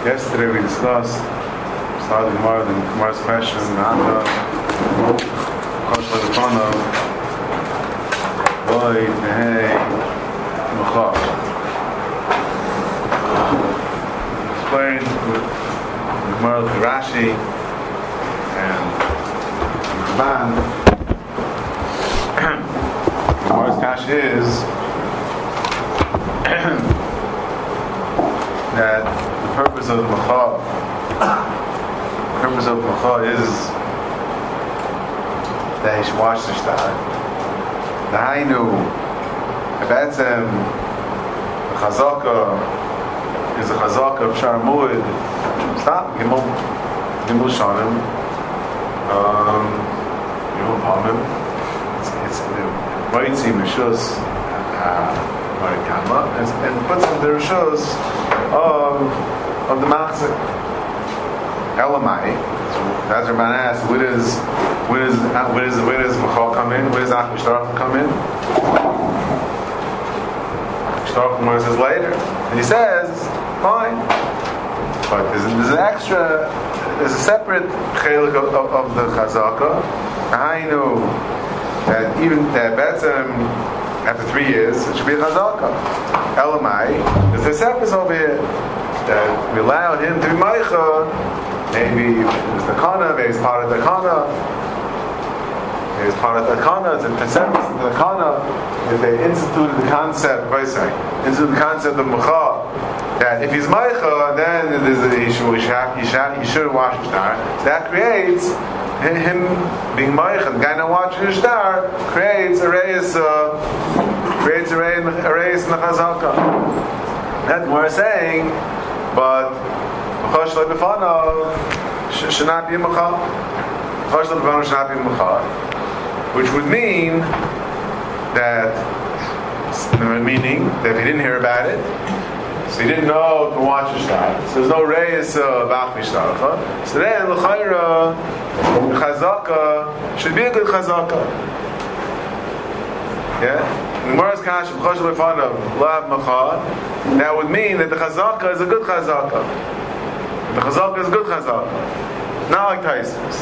Yesterday we discussed, started the Gemara's question, Anda, Chosh Le'Lefanov, Boy, Nehei, Mecha. Explained with the Gemara of Rashi and Ramban. Gemara's kasha is that the purpose of Mecha is that he should watch the shtar. The Hainu, Betzem, the Chazaka is the Chazaka of Shar Mu'id. Stop, Gimel Shanim, Gimel Pamim. It's the Moitzi Meshus Marikama, and puts in the Rishus of the Machzik. Elamai. As Ramban asked, where does Mecha come in? Where does Achmishtarach come in? Achmishtarach says later, and he says, fine, but there's an extra, there's a separate chelik of the Chazaka. I know that even that Betzem after 3 years it should be a Chazaka. Elamai, there's a separate over here that we allowed him to be Meicha. Maybe it's the Kana, maybe it's part of the Kana. Maybe it's part of the Kana, it's a service of the Kana. If they instituted the concept of Mecha, that if he's Meicha, then he should watch the star. So that creates him being Meicha. The guy not watching the star creates a reis in the Chazaka. That's what we're saying, but Chosh Le'Lefanov should not be a Mecha. Chosh Le'Lefanov should not be a Mecha, which would mean that if he didn't hear about it, so he didn't know to watch the shtar, so there's no reis of Achmishtarach. So then L'Chayra Chazaka should be a good Chazaka. Yeah? The Gemara's kasha Chosh Le'Lefanov Lav Mecha, that would mean that the Chazaka is a good Chazaka. The Chazaka is a good Chazaka. Not like Taisus.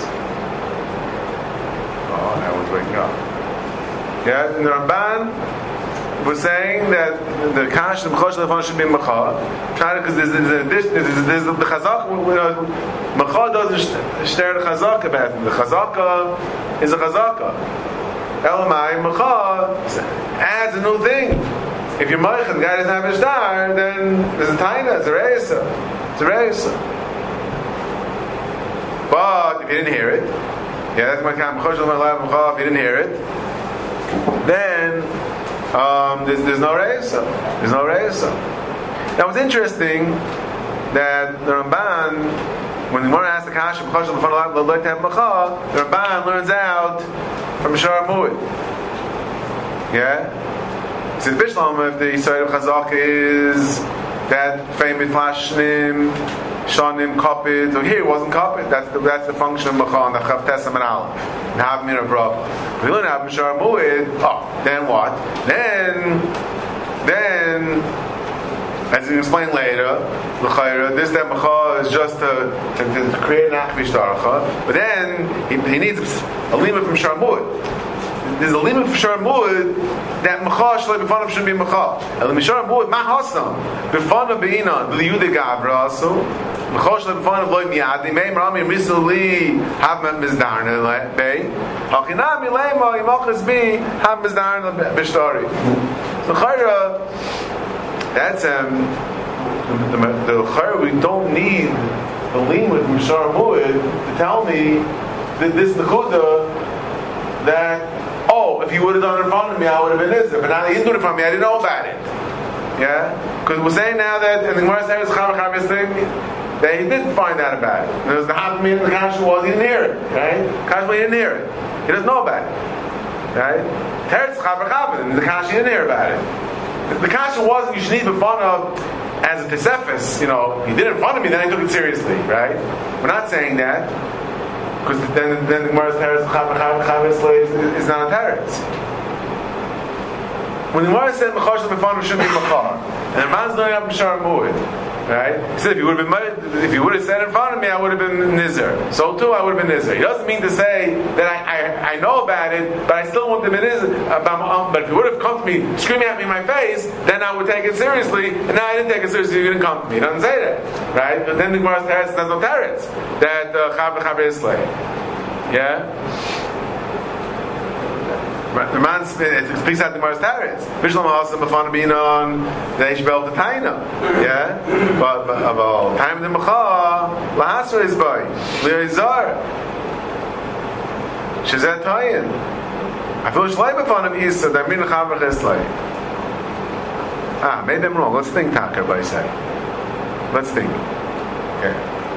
Oh, that was waking up. Yeah, and the Ramban was saying that the Kash and Chosh Le'Lefanov should be Mecha. Because there's the Chazaka, Mecha doesn't share the Chazaka about it. The Chazaka is a Chazaka. Elamai, Mecha adds a new thing. If you're Mecha, the guy doesn't have a star, then there's a Taina, it's a Reisa. It's a Reisa. But if you didn't hear it, that's my kind of Chosh Le'Lefanov Mecha, if you didn't hear it, then there's no Reisa. There's no Reisa. Now it's interesting that the Ramban, when the Gemara asks the Kasha Chosh Le'Lefanov Mecha, the Ramban learns out from Shar Mu'id. Yeah? So the Bishlam, if the Yisrael of Chazaka is that famous Flashnim, Shanim, Kapid, so here it wasn't Kapid. That's the function of Mecha on the Chav Tesam and Aleph. And Havmir of Rav. If we learn how Shar Mu'id, then what? Then, as you explain later, this that Mecha is just to create an Achmishtarach, but then he needs a lima from Shar Mu'id. There's a lima from Shar Mu'id that Mecha Shalei B'fanav should be Mecha. And Shar Mu'id Ma Hasam B'fanav Be'inan B'liyude Gavra Asu Mecha Shalei B'fanav Loi Miyadi Mei Marami Risali Have Mizdarna Bei Hachinam Milema Yimachas Bi Have Mizdarna B'shtari. So Chayra, that's the Chayra, we don't need the lima from Shar Mu'id to tell me that this Nekuda that if he would have done it in front of me, I would have been this. But now that he didn't do it in front of me, I didn't know about it. Yeah? Because we're saying now that in the Gemara says thing that he did find out about it. And it was the Havamim and the Kasha was he didn't hear it. Right? Kasha he didn't hear it. He doesn't know about it. Right? Teretz Chavar and the Kasha didn't hear about it. The Kasha wasn't you should need the fun of as a Tesefis, he did it in front of me, then I took it seriously, right? We're not saying that. Because then the Gemara's Teretz Chavar is not a Teretz. when the Gemara said Mechosh Lebefanov should be Machar, and the man's learning up in Shar Mu'id, right? He said if you would have said in front of me, I would have been Nizer. So too, I would have been Nizer. He doesn't mean to say that I know about it, but I still want to be Nizer. But if you would have come to me, screaming at me in my face, then I would take it seriously. And now I didn't take it seriously. You didn't come to me. He doesn't say that, right? But then the Gemara says there's no teretz that Chav Islay. Yeah. The man speaks out the Gemara's Taretz. Bishlam Hasan B'fan Binon Neishbel T'Taina. Yeah, but about time the Mecha Lahasra is by Leizar Shazat Tayin. I feel Shlai B'fan of Isa that Min Chavach Islay. Maybe I'm wrong. Let's think, Takar, by say. Let's think. Okay.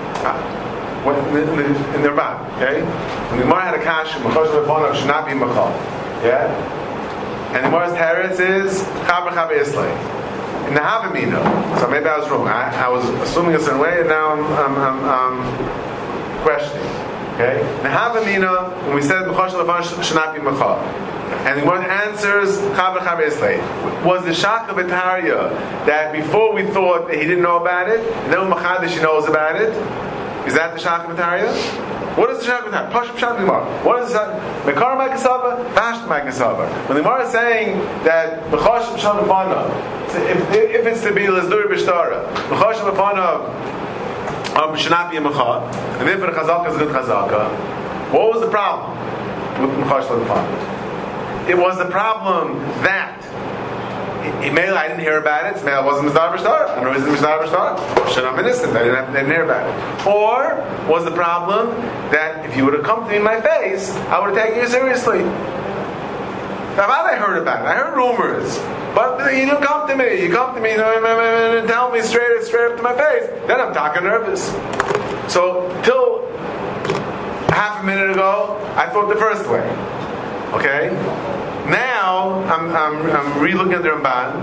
In the Ramban, okay? When the Gemara had a kash, Mechosh B'fan should not be Mecha. Yeah? And the Gemara's Teretz is Chav Islay. In the Havamina. So maybe I was wrong. I was assuming a certain way, and now I'm questioning. Okay? In the Havamina, when we said Mechosh Levan should not be Mecha. And the Gemara answers Chav Islay. Was the Shaka B'Tarya that before we thought that he didn't know about it, and then when Machadish he knows about it? Is that the Shaka B'Tarya? What is the Shaka B'Tarya? Pashup Shat Gemara. What is that? Mekar Ma'ikasava, Vashta Ma'ikasava. When the Gemara is saying that Mechosh Shat B'Fana, if it's to be Lezduri B'Shtara, Mechosh B'Fana should not be a Mecha, and if the Chazaka is a good Chazaka, what was the problem with Mechosh Shat B'Fana? It was the problem that Email, I didn't hear about it. Email wasn't Mizdar B'Shtar. I know it wasn't Mizdar B'Shtar. Should have been innocent. I didn't hear about it. Or was the problem that if you would have come to me in my face, I would have taken you seriously? I heard about it. I heard rumors. But you didn't come to me. You come to me and tell me straight up to my face. Then I'm talking nervous. So till half a minute ago, I thought the first way. Okay? Now I'm re-looking at the Ramban,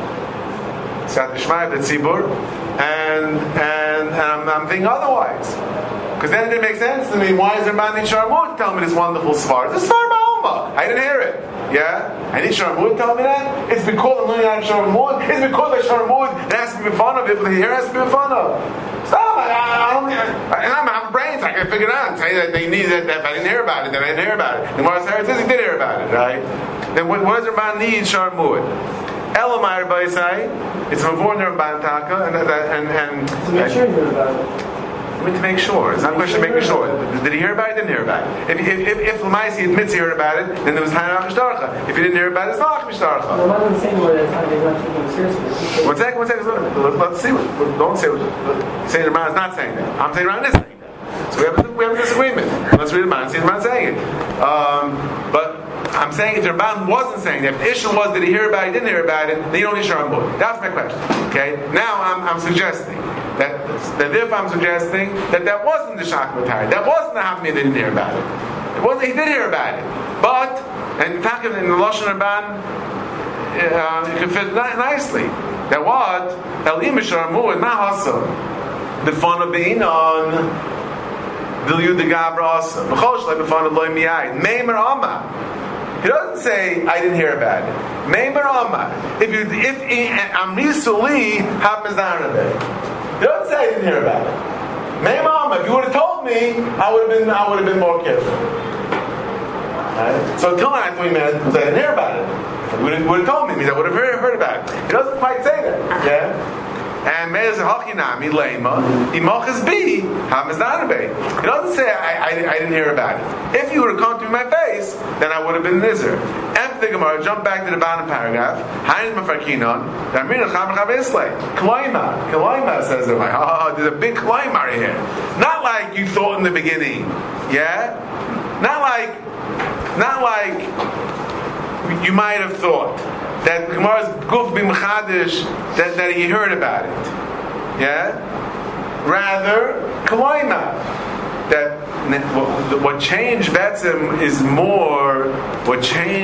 Sat Shmai the Tzibur, and I'm thinking otherwise. Because then it didn't make sense to me. Why is the Ramban in Sharamut telling me this wonderful svar? It's a svar ba'alma. I didn't hear it. Yeah, I need Sharamut telling me that. It's because I'm learning out of Sharamut. It's because of Sharamut. It has to be fun of it. But here it has to be fun of. Stop! I have brains. I can figure it out and say that they need that. If I didn't hear about it, then I didn't hear about it. The Gemara says he did hear about it, right? Then what does the Ramban need? Sharamut. Elamai Rabbi say it's a mavur in the Ramban taka and. So make sure you heard about it. To make sure. It's not a question of making sure. Did he hear about it? Didn't hear about it. If Lamaisi admits he heard about it, then there was Hanach Mishtarcha. If he didn't hear about it, it's not Mishtarcha. No, I'm not saying where that's not taking it seriously. One second. Let's see. Don't say what saying the Ramban is not saying that. I'm saying the Ramban is saying that. So we have a disagreement. Let's read the Ramban and see the Ramban saying it. But I'm saying if the Ramban wasn't saying that, if the issue was did he hear about it, didn't hear about it, then you don't need Sharamut. That's my question. Okay? Now I'm suggesting that if I'm suggesting that wasn't the Shakmatari, that wasn't the Havmi that didn't hear about it. It wasn't, he did hear about it. But, and talking in the Lashon Ramban, you can fit nicely. That what? El Imisharamu and Mahasa, the fun of being on Vilyu de Gabra Asa, Mechosh like the fun of Loy Miyai, Meimer Amma. He doesn't say I didn't hear about it. Meimer Amma. If Amrisuli happens down a bit. He doesn't say I didn't hear about it. Meimer Amma. If you would have told me, I would have been more careful. Right? So until now I thought he meant I didn't hear about it. If you would have told me, I would have heard about it. He doesn't quite say that. Yeah? And Meir Hachinami Leima Imachas B Hamazdanabe. He doesn't say I didn't hear about it. If you would have come to my face, then I would have been Nizer. And the Gemara, jump back to the bottom paragraph. Hayin Mafarkinon, Damina Cham Chaveslay. Kloima says that there's a big Kloima here. Not like you thought in the beginning. Yeah? Not like you might have thought. That Gemara's Guf be Mechadish that he heard about it. Yeah? Rather, Kalaima. That what changed Betzim is more by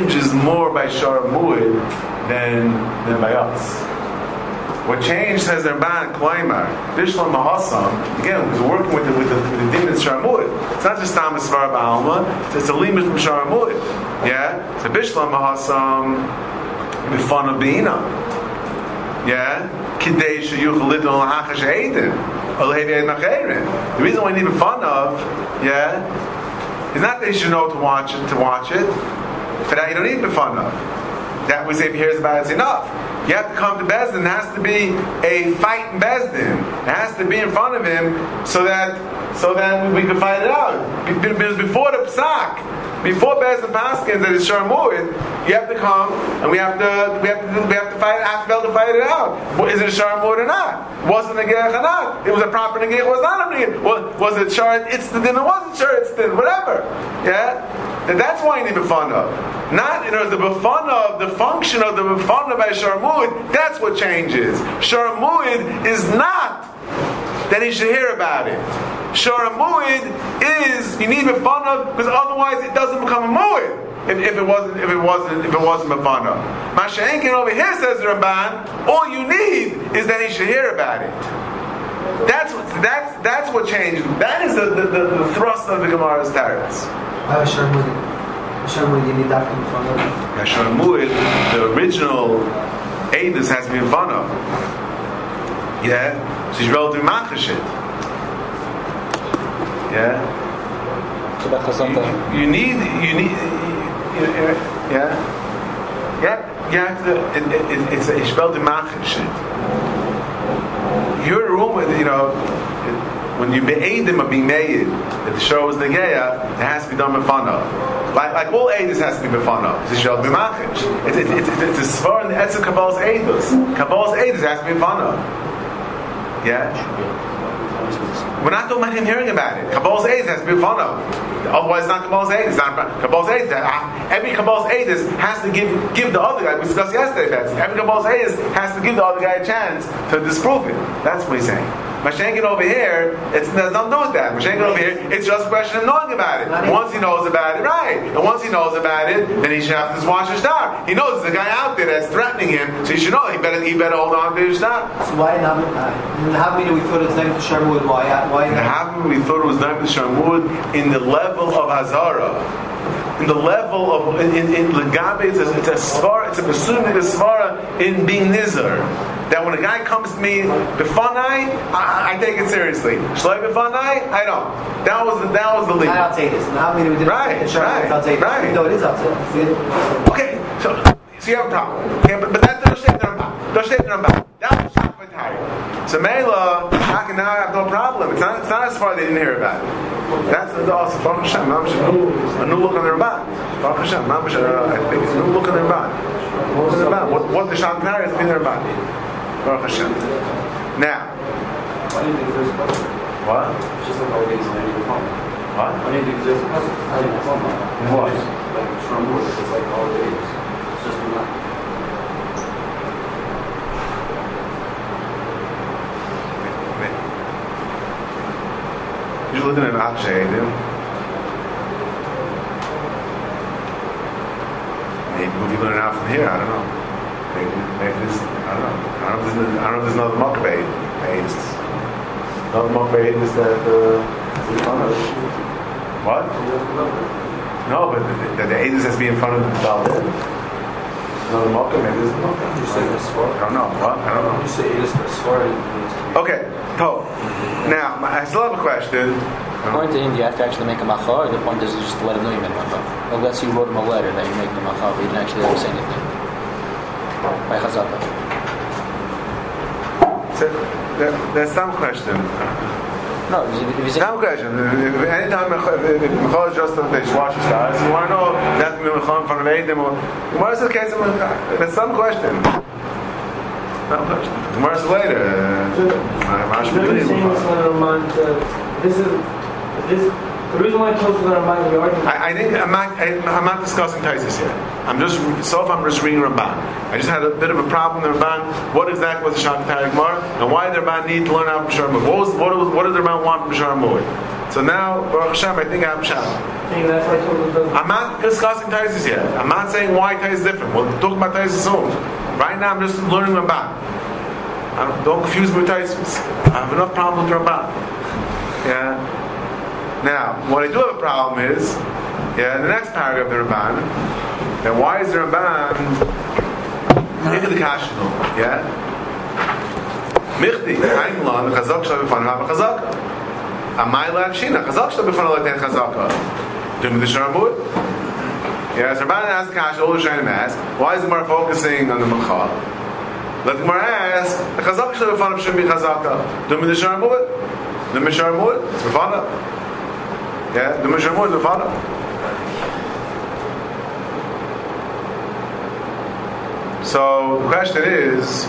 Sharamud than by us. What changed, says the Ramban, Kalaima, Bishlam Mahasam, again, because we're working with the demon Sharamud. It's not just Tamas Svar Ba'alma, it's a limit from Sharamud. Yeah? So Bishlam Mahasam fun of beina. Yeah? Kidei sheyuchel litin l'hachash eidim. The reason why you need fun of, is not that you should know to watch it. For that you don't need the fun of. That we say if he hears about it's enough. You have to come to Bezdin. There has to be a fight in Bezdin. It has to be in front of him so that we can fight it out. Because before the Psak, before Bezdin Paskin that is Sharmuid, you have to come and we have to fight. Have to be able to fight it out. Is it a Sharmuid or not? Was it a Negech or not? It was a proper Negech. It was not a Negech. Was it Shar Itztadin? It wasn't Shar Itztadin. Whatever. Yeah. And that's why you need Befana. Not, the Befana, the function of the Befana by Sharmuid, that's what changes. Sharmuid is not that he should hear about it. Sharmuid is, you need Befana, because otherwise it doesn't become a Muid. If it wasn't Befana. Masha'enkin over here says the Ramban, all you need is that he should hear about it. That's what changes. That is the thrust of the Gemara's Taretz. Sharmuid, you need that in front of. Sharmuid, the original Eidus has to be in front of. Yeah? She's relatively machashit. Yeah? You need, yeah? You have to, it's relatively machashit. Your room, when you be'edim or be made, that the show is negeya, it has to be done b'fana. Like all edus has to be b'fana. It's a shel b'machish. It's a svar in the etz of Kabbalah's edus. Kabbalah's edus has to be b'fana. Yeah. We're not talking about him hearing about it. Kabbalah's edus has to be b'fana. Otherwise, it's not Kabbalah's edus. It's not Kabbalah's edus. Every Kabbalah's edus has to give the other guy. We discussed yesterday. Every Kabbalah's edus has to give the other guy a chance to disprove it. That's what he's saying. Mashenkin over here, it has nothing to do with that. Mashenkin over here, it's just a question of knowing about it. Once he knows about it, right. And once he knows about it, then he should have to watch his star. He knows there's a guy out there that's threatening him, so he should know he better hold on to his star. So why in Havmina we thought it was named for Sharmuid? Why in Havmina we thought it was named for Sharmuid in the level of Hazara. In the level of in Legabe, it's a svara, it's a presuming svara in being nizar. That when a guy comes to me befanai, I take it seriously. Shloi befanai, I don't. That was the lead. I'll take this. Now, we didn't right. I'll take right. No, it is up to. Okay, so you have a problem. Okay, but that's the Rosh Hashanah. That was Shakvatari. So Mela, now I have no problem. It's not as far they didn't hear about it. That's the also Baruch Hashem. A new look on the Ramban. Baruch Hashem. I think it's a new look on the Ramban. What's the Ramban? What the Shakvatari is in the Ramban. Baruch Hashem. Now. What? It's just like all days in any phone. What? I need to exist as a phone. What? Like Sharmuid, it's like all days. It's just not. You're looking at Akshay, dude. Maybe we'll be learning out from here. I don't know. Maybe this. I don't know. I don't know if there's another Makbay. Another Makbay is that what? No, but the Aedis has to be in front of the Daled. Another Makbay. Maybe there's another Makbay. You say this far? I don't know. What? I don't know. You say it is this far. Okay. So now I still have a question. According to him, you have to actually make a machar. The point is just to let him know you made a machar. Unless you wrote him a letter that you're making a machar, but you didn't actually ever say anything. By Chazaka. So, there's some question. No, some question. Anytime Mechal is just they wash his stars, you want to know that's going to be Mechal in front of Eidim or what is the case of Mechal? There's some question. Some question. Tomorrow is later. The reason why I chose to learn Ramban is we already. I think I'm not discussing Taisus yet. I'm just reading Ramban. I just had a bit of a problem with the Ramban. What exactly was the Shakatari Gemara, and why did the Ramban need to learn out from Sharmuid? What did the Ramban want from Sharmuid? So now, Baruch Hashem, I think I have Shah. I'm not discussing Taisus yet. I'm not saying why Taisus is different. We'll talk about Taisus soon. Right now, I'm just learning Ramban. Don't confuse me with Taisus. I have enough problem with Ramban. Yeah. Now, what I do have a problem is, the next paragraph of the Ramban, then why is the Ramban Maybe the kashno, yeah? Michti, Haimlan, the chazak shall be fun, have a chazaka. Amayla Akshina, chazak shall be fun, like that chazaka. Doing the Sharamud. Yeah, so Rabbanan asks the kasha, all the Shainim ask, why is the Gemara focusing on the Macha? Let the Gemara ask, the chazaka shall be fun, should be chazaka. Doing the Sharamud. The Misharamud, it's befana. Yeah, the Misharamud is befana. So the question is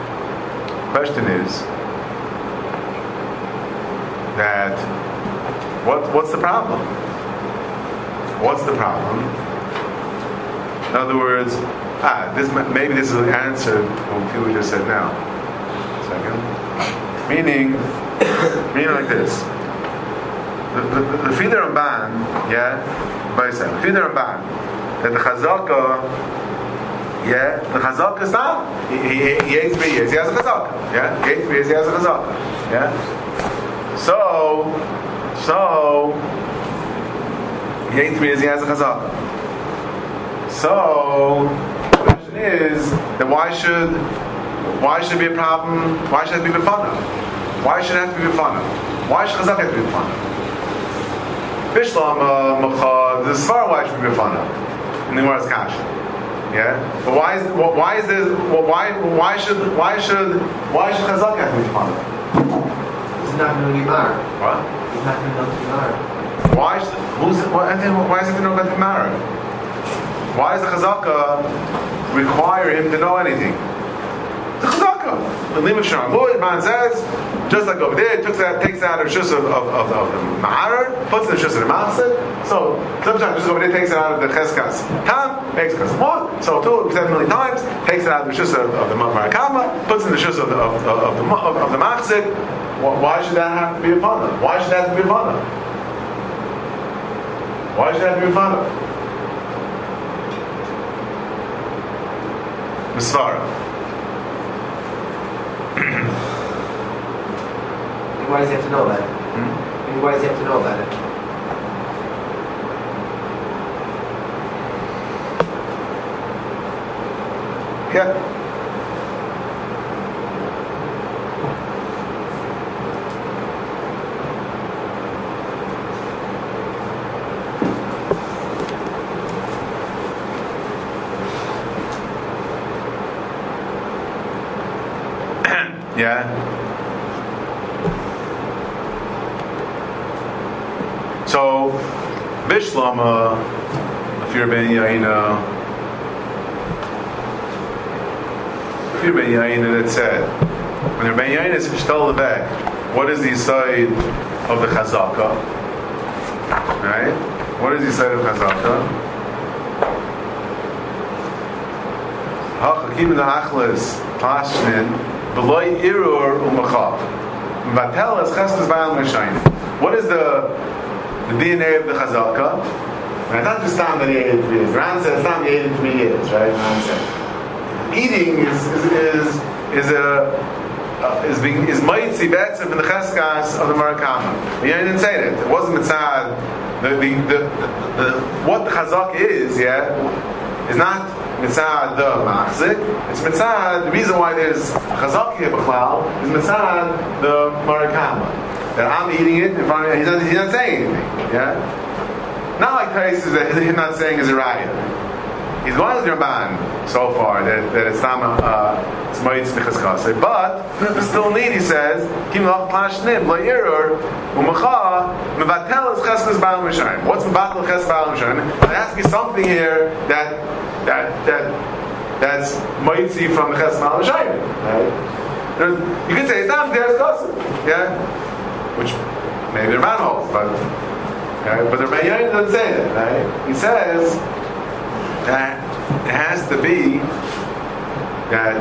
that what's the problem? What's the problem? In other words, maybe this is the answer to what we just said now. Second. Meaning like this. The Fida Ramban, yeah, the Fida Ramban, that the Chazaka, yeah, the Chazaka is not. He ate 3 years, he has a Chazaka, yeah, he ate 3 years, he has a Chazaka, yeah. So he ate 3 years, he has a Chazaka. So the question is that why should it be a problem? Why should it be befana? Why should it have to be befana? Why should Chazaka have to be befana? Bishlam Macha, the Svar, why should it be befana? In the Gemara's Kash. Yeah? But why should Chazaka have to be befana? He's not going to be married. What? He's not going to be married. Why is it to know about the married? Why does the Chazaka require him to know anything? The Chazaka. The Limit Sharamud, man says, just like over there, takes out a shus of the Ma'arer, puts in the shus of the Ma'aseh. So sometimes just over there takes it out of the Cheskas Tam, makes Cheskas Mod. So 7 million times, takes it out of the shus of the Marakama, puts in the shus of the Ma'aseh. Why should that have to be a fana? Why should that have to be a fana? Why should that have to be a fana? Misvara. Why does he have to know that? Why does he have to know about it? Yeah. Yeah. So, Bishlama, if you're Ben Yaina, that said, when you're Ben Yaina is Shtal Levek, what is the side of the Chazaka? Right? What is the side of Chazaka? Hachakim Nahachlis, Pashnin, Beloy Irur Umachav. Vatel is Cheskas Baal Meshayin. What is the DNA of the Chazaka? And it's not just time that he ate 3 years. Ran says time he ate 3 years, right? Ran said. Eating is mighty betzim in the Cheskas of the Marakama. He didn't say that. It wasn't mitzad. What the Chazak is, yeah, is not mitzad the machzik. It's mitzad. The reason why there's Chazak here b'chlal is mitzad the Marakama. That I'm eating it in front of him. He's not saying anything. Yeah. Not like Tais is that him not saying is a raya. He's going to the Ramban so far that it's not it's ma'itz b'chazkasei, but we still need. He says kim lach plashnim la'irur u'macha mevatel is cheskas ba'al mishayim. What's mevatel cheskas ba'al mishayim? There has to be something here that's ma'itzi from the cheskas ba'al mishayim. Right? You could say it's not there's gossip. Yeah. Which maybe the Ramban holds, but the Rebbeinu doesn't say that. Right? He says that it has to be that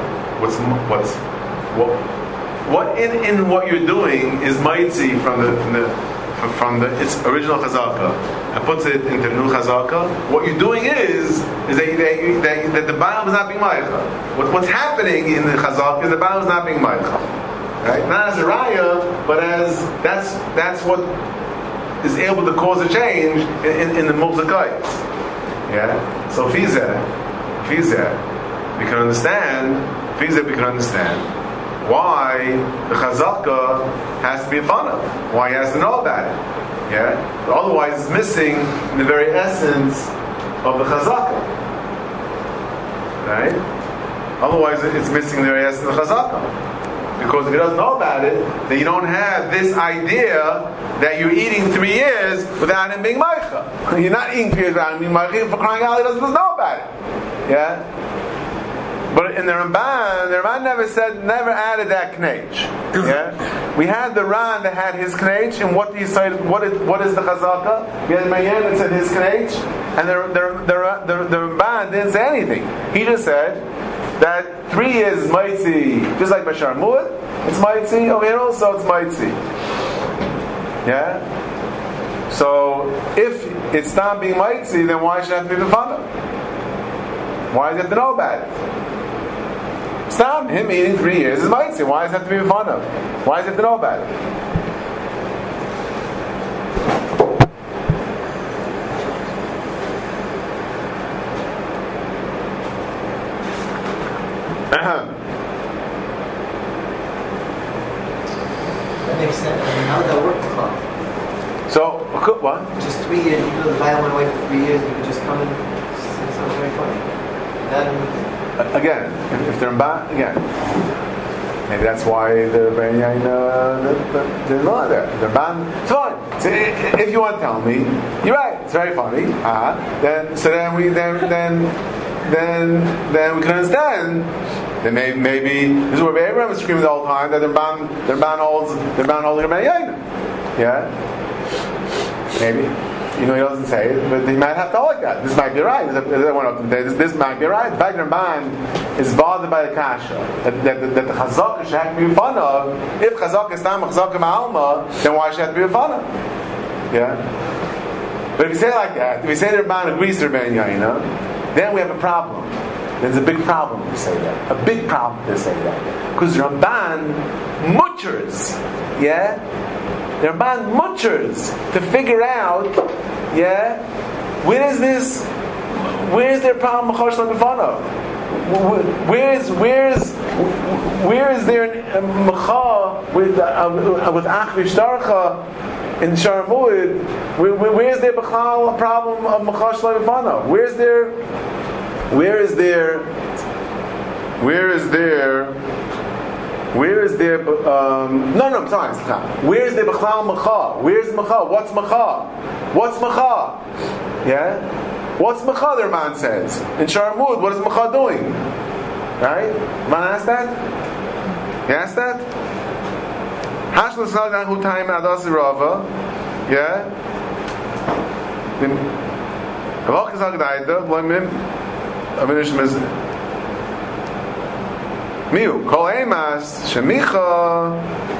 what in what you're doing is mighty from the its original chazaka and puts it into the new chazaka. What you're doing is that the Baal is not being ma'acha. What's happening in the chazaka is the Baal is not being ma'acha. Right? Not as a raya, but as that's what is able to cause a change in the muzakayis. Yeah. So fizeh, we can understand why the chazaka has to be in front of, why he has to know about it. Yeah? But otherwise it's missing the very essence of the chazaka. Right? Otherwise it's missing the very essence of the chazaka. Because if he doesn't know about it, then you don't have this idea that you're eating 3 years without him being meicha. You're not eating 3 years without him being meicha. For crying out, he doesn't know about it. Yeah? But in the Ramban never added that knech. Yeah? We had the Ran that had his knech, and what is the chazaka? We had Mayan that said his knech, and the Ramban didn't say anything. He just said that 3 years is Maitzi, just like Bashar Mu'ad, it's Maitzi, over here also it's Maitzi. Yeah? So, if it's not being Maitzi, then why should it have to be B'fana? Why does he have to know about it? Stop him eating 3 years is Maitzi. Why does it have to be B'fana? Why does he have to know about it? That makes sense. I mean, how would that work, Club? So, what? Just 3 years, you know, the buyer went away for 3 years, you could just come and say something very funny. Again, if they're back, again, maybe that's why the they're not there. They're banned. It's fine. So if you want to tell me, you're right. It's very funny. Then we can understand. Then maybe this is where Abraham is screaming the whole time that they're banned holding Rabbeinu Yaina. Yeah, maybe. He doesn't say it, but he might have to like that. This might be right. This might be right. The fact that Ramban is bothered by the kasha that the chazaka should have to be in front of. If chazaka is not chazaka ma'alma, then why should it have to be in front of? Yeah. But if you say it like that, if you say the Ramban agrees to Rabbeinu Yaina, then we have a problem. There's a big problem to say that. A big problem to say that. Because Ramban mutchers, yeah? The Ramban mutchers to figure out, yeah, where is their problem Where is their Macha with Achvish Darcha in Shar Mu'ad? Where is their problem of Macha Shloim B'fana? Where is their B'chlal Macha? Where's Macha? What's Macha? Yeah? What's Macha, their man says? In Shar Mu'ad, what is Macha doing? Right? Man asked that? He asked that? Hashla Salgan Hutaim Adasi Rava. Yeah? Kavach Zagdaida, Loimim, Avinish Mizim. Miu, Kol Emas, Shemicha,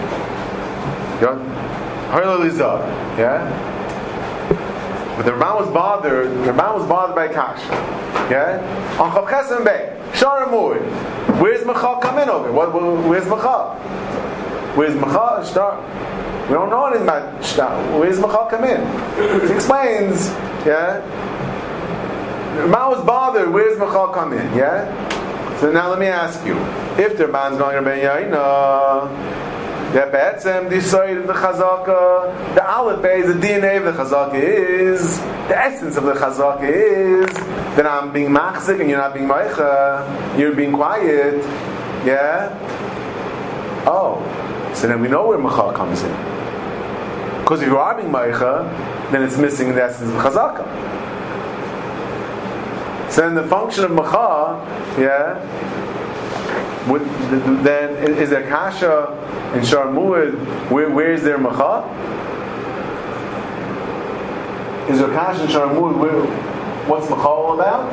Harlalizah. Yeah? But the Ramban was bothered by Kasha. Yeah? On Chav Chesem Bey, Shara Mu'ad. Where's Macha come in over? Where's Macha? Where's Macha? Shtar. We don't know anything about Shtar. Where's Macha come in? He explains, yeah? The Ramban was bothered, where's Macha come in? Yeah? So now let me ask you, if the Ramban's going to Rabbeinu Yaina, that Be'etzem, the side of the Chazaka, the Aleph is the DNA of the Chazaka is, the essence of the Chazaka is that I'm being machzik and you're not being meicha, you're being quiet, yeah? Oh, so then we know where Macha comes in. Because if you are being meicha, then it's missing the essence of the Chazaka. So then the function of Macha, yeah, then is there Kasha in Shar Mu'ad? Where is there Macha? Is there Kasha in Shar Mu'ad? What's Macha all about?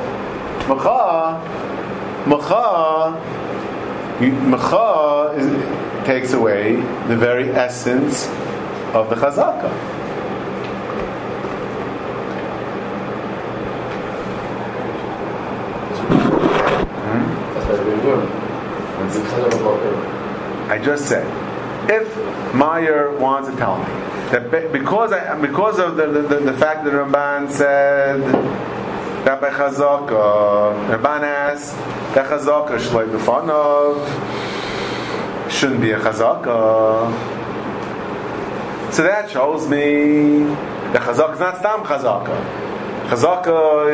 Macha takes away the very essence of the Chazaka. I just said, if Meyer wants to tell me that because of the fact that Ramban said that by Chazaka, Rabban asks that Chazaka Shloi B'Fanov shouldn't be a Chazaka. So that shows me that Chazaka is not Stam Chazaka. Chazaka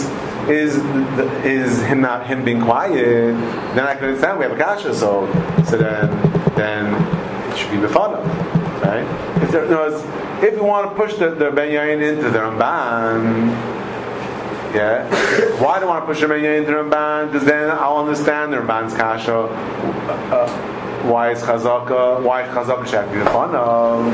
is him being quiet. Then I can understand we have a kasha. So then it should be B'Fanov, right? If you want to push the Ben Yain into the Ramban, yeah, why do you want to push the Ben Yain into the Ramban? Because then I'll understand the Ramban's kasha. Why is Chazaka? Why Chazaka should have to be B'Fanov?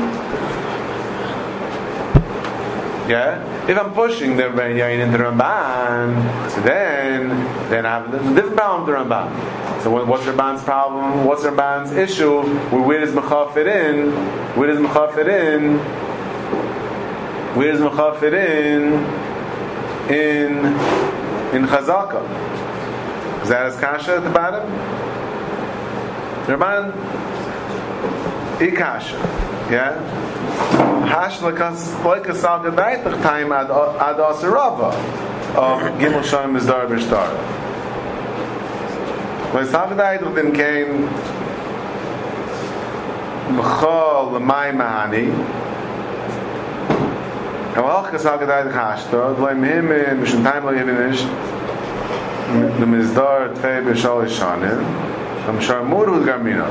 Yeah. If I'm pushing the Ben Yain into the Ramban, so then I have a different problem with the Ramban. So what's Ramban's problem? What's Ramban's issue? Where does Mecha fit in? Where does Mecha fit in? Where does Mecha fit in Chazaka? Is that his kasha at the bottom? Ramban ikasha, yeah. Hash like Salga Daitach time ad Asirava of Gimel Shem is Dar Bishtar. When Salga Daitach then came Mechal L'may Mahani and Walch Salga Daitach Hashta L'im him in Mishum Time Lo Yevinish the Mizdar Tvei B'Shal Ishanin Am Sharmuru Gamina.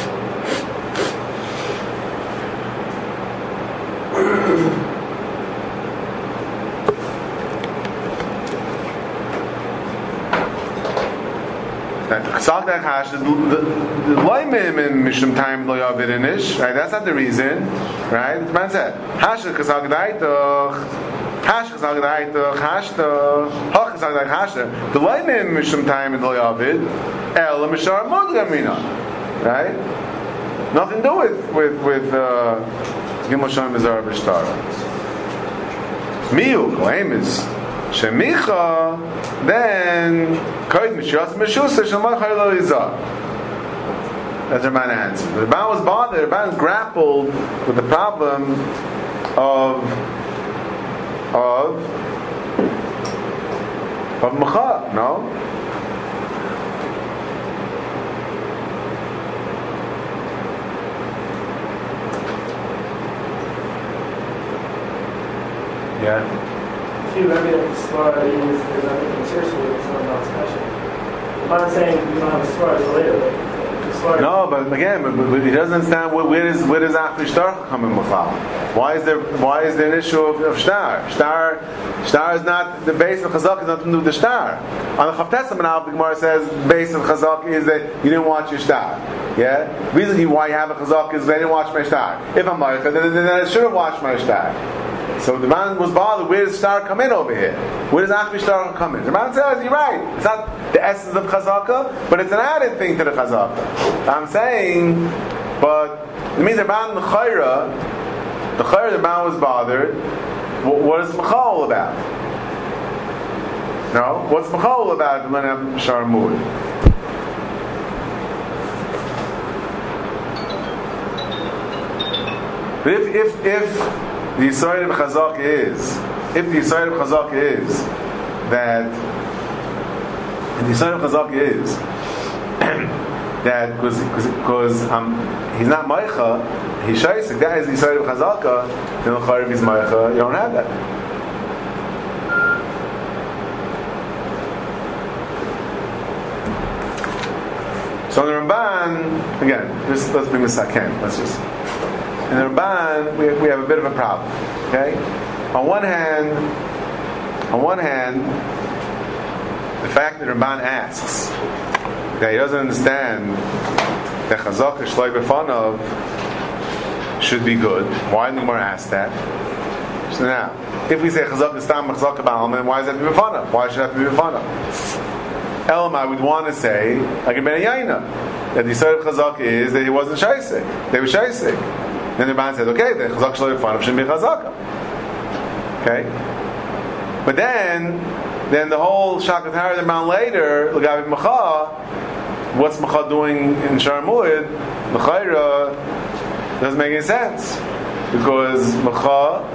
The loymim in mishum time lo yavirinish, right? That's not the reason, right? The man said, "Hash kasag daitoch, hash kasag daitoch, hashta, hach kasag daitoch, hashta." The loymim mishum time lo yavid, el mishar modgamina, right? Nothing to do with Gimel Shem Mizar B'Shtara. Miu claim is Shemicha, then Koid Mishras Mishusa Shemachar Lo Yizar. That's the Ramban answer. The Ramban was bothered. The Ramban grappled with the problem of Mecha. No. Yeah. If you remember that the Svara is there's nothing seriously, it's not special. I'm not saying you don't have a Svara later, but no, but again, but he doesn't understand where does Achli Shtar come in Machal? Why is there an issue of Shtar? Shtar is not the base of Chazak is nothing to do with the Shtar. On the Chavtesa Manav, the Gemara says the base of Chazak is that you didn't watch your Shtar. Yeah, the reason why you have a Chazak is that I didn't watch my Shtar. If I'm Ma'aricha, then I should have watched my Shtar. So the man was bothered, where does Shtar come in over here? Where does Achli Shtar come in? The man says, you're right, it's not the essence of Chazaka, but it's an added thing to the Chazaka. I'm saying, but it means the man, the Chayra, the man was bothered. What is Mecha all about? No? What's Mecha all about when I'm Sharmud? But if the Yisrael of Chazak is that because he's not Maicha, he's Shaisik, that is the Yisrael of Chazaka, then the Chayriv is Maicha, you don't have that. So in the Ramban, again, let's bring this Saken, in the Ramban, we have a bit of a problem. Okay? On one hand, the fact that Ramban asks that he doesn't understand that Chazaka Shloi B'Fanov should be good. Why didn't the Gemara ask that? So now, if we say Chazaka Stam Chazaka Ba'alma, then why does that have to be B'Fanov? Why should it have to be B'Fanov? Elamai would want to say, like in Ben Yaina, that the Yisrael of Chazaka is that he wasn't Shaisik. They were Shaisik. Then the man says, okay, then Chazak Shloi B'Fanov shouldn't be Chazaka. Okay? But then the whole Shakat Har the man later, L'gavi Mecha, what's Mecha doing in Sharmud? L'chayra doesn't make any sense. Because Mecha